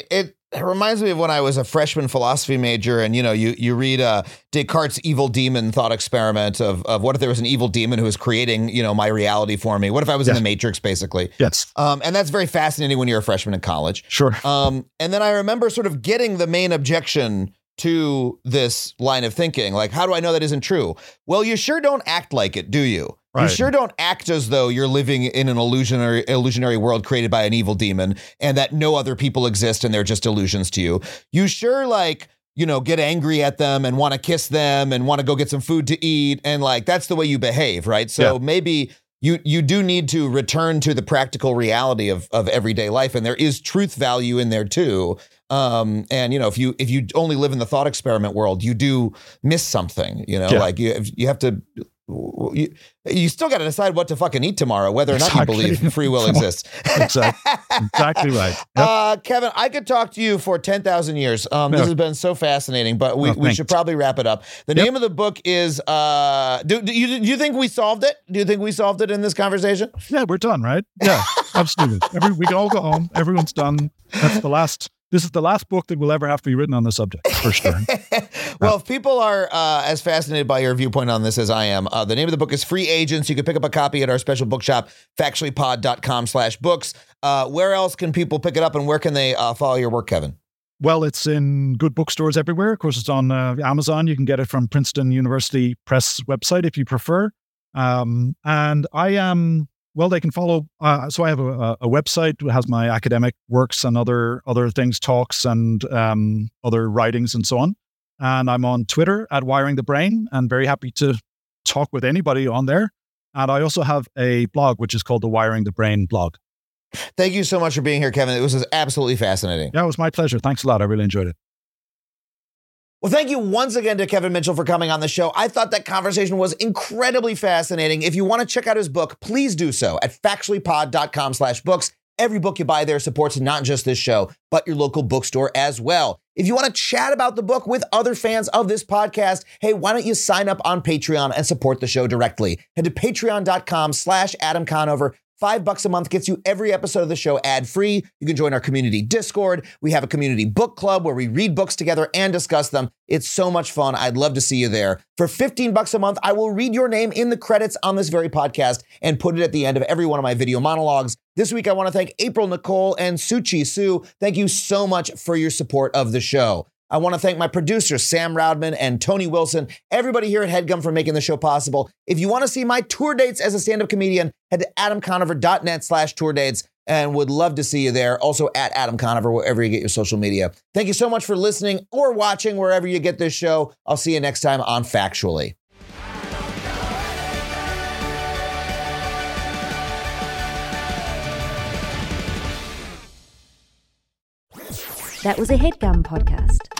It reminds me of when I was a freshman philosophy major, and you know, you you read uh, Descartes' evil demon thought experiment of of what if there was an evil demon who was creating, you know, my reality for me? What if I was yes. in the Matrix, basically? Yes. Um, and that's very fascinating when you're a freshman in college. Sure. Um, and then I remember sort of getting the main objection to this line of thinking, like, how do I know that isn't true? Well, you sure don't act like it, do you? Right. You sure don't act as though you're living in an illusionary illusionary world created by an evil demon and that no other people exist and they're just illusions to you. You sure, like, you know, get angry at them and want to kiss them and want to go get some food to eat. And like, that's the way you behave, right? So yeah. maybe you you do need to return to the practical reality of, of everyday life. And there is truth value in there too. Um, and, you know, if you if you only live in the thought experiment world, you do miss something, you know, yeah. like you you have to. You, you still got to decide what to fucking eat tomorrow, whether or not exactly. you believe free will exists. exactly. exactly right. Yep. Uh, Kevin, I could talk to you for ten thousand years. Um, this no. has been so fascinating, but we, oh, we should probably wrap it up. The yep. name of the book is, uh, do, do, you, do you think we solved it? Do you think we solved it in this conversation? Yeah, we're done, right? Yeah, absolutely. Every, we can all go home. Everyone's done. That's the last... This is the last book that will ever have to be written on the subject, for sure. Well, if people are uh, as fascinated by your viewpoint on this as I am, uh, the name of the book is Free Agents. You can pick up a copy at our special bookshop, factuallypod.com slash books. Uh, where else can people pick it up, and where can they uh, follow your work, Kevin? Well, it's in good bookstores everywhere. Of course, it's on uh, Amazon. You can get it from Princeton University Press website if you prefer. Um, and I am... Well, they can follow. Uh, so I have a, a website that has my academic works and other other things, talks and um, other writings and so on. And I'm on Twitter at Wiring the Brain, and very happy to talk with anybody on there. And I also have a blog, which is called the Wiring the Brain blog. Thank you so much for being here, Kevin. It was absolutely fascinating. Yeah, it was my pleasure. Thanks a lot. I really enjoyed it. Well, thank you once again to Kevin Mitchell for coming on the show. I thought that conversation was incredibly fascinating. If you want to check out his book, please do so at factuallypod.com slash books. Every book you buy there supports not just this show, but your local bookstore as well. If you want to chat about the book with other fans of this podcast, hey, why don't you sign up on Patreon and support the show directly? Head to patreon.com slash Adam Conover. Five bucks a month gets you every episode of the show ad-free. You can join our community Discord. We have a community book club where we read books together and discuss them. It's so much fun. I'd love to see you there. For fifteen bucks a month, I will read your name in the credits on this very podcast and put it at the end of every one of my video monologues. This week, I want to thank April Nicole and Suchi Sue. Thank you so much for your support of the show. I want to thank my producers, Sam Roudman and Tony Wilson, everybody here at HeadGum for making the show possible. If you want to see my tour dates as a stand-up comedian, head to adamconover.net slash tour dates and would love to see you there. Also at Adam Conover, wherever you get your social media. Thank you so much for listening or watching wherever you get this show. I'll see you next time on Factually. That was a HeadGum podcast.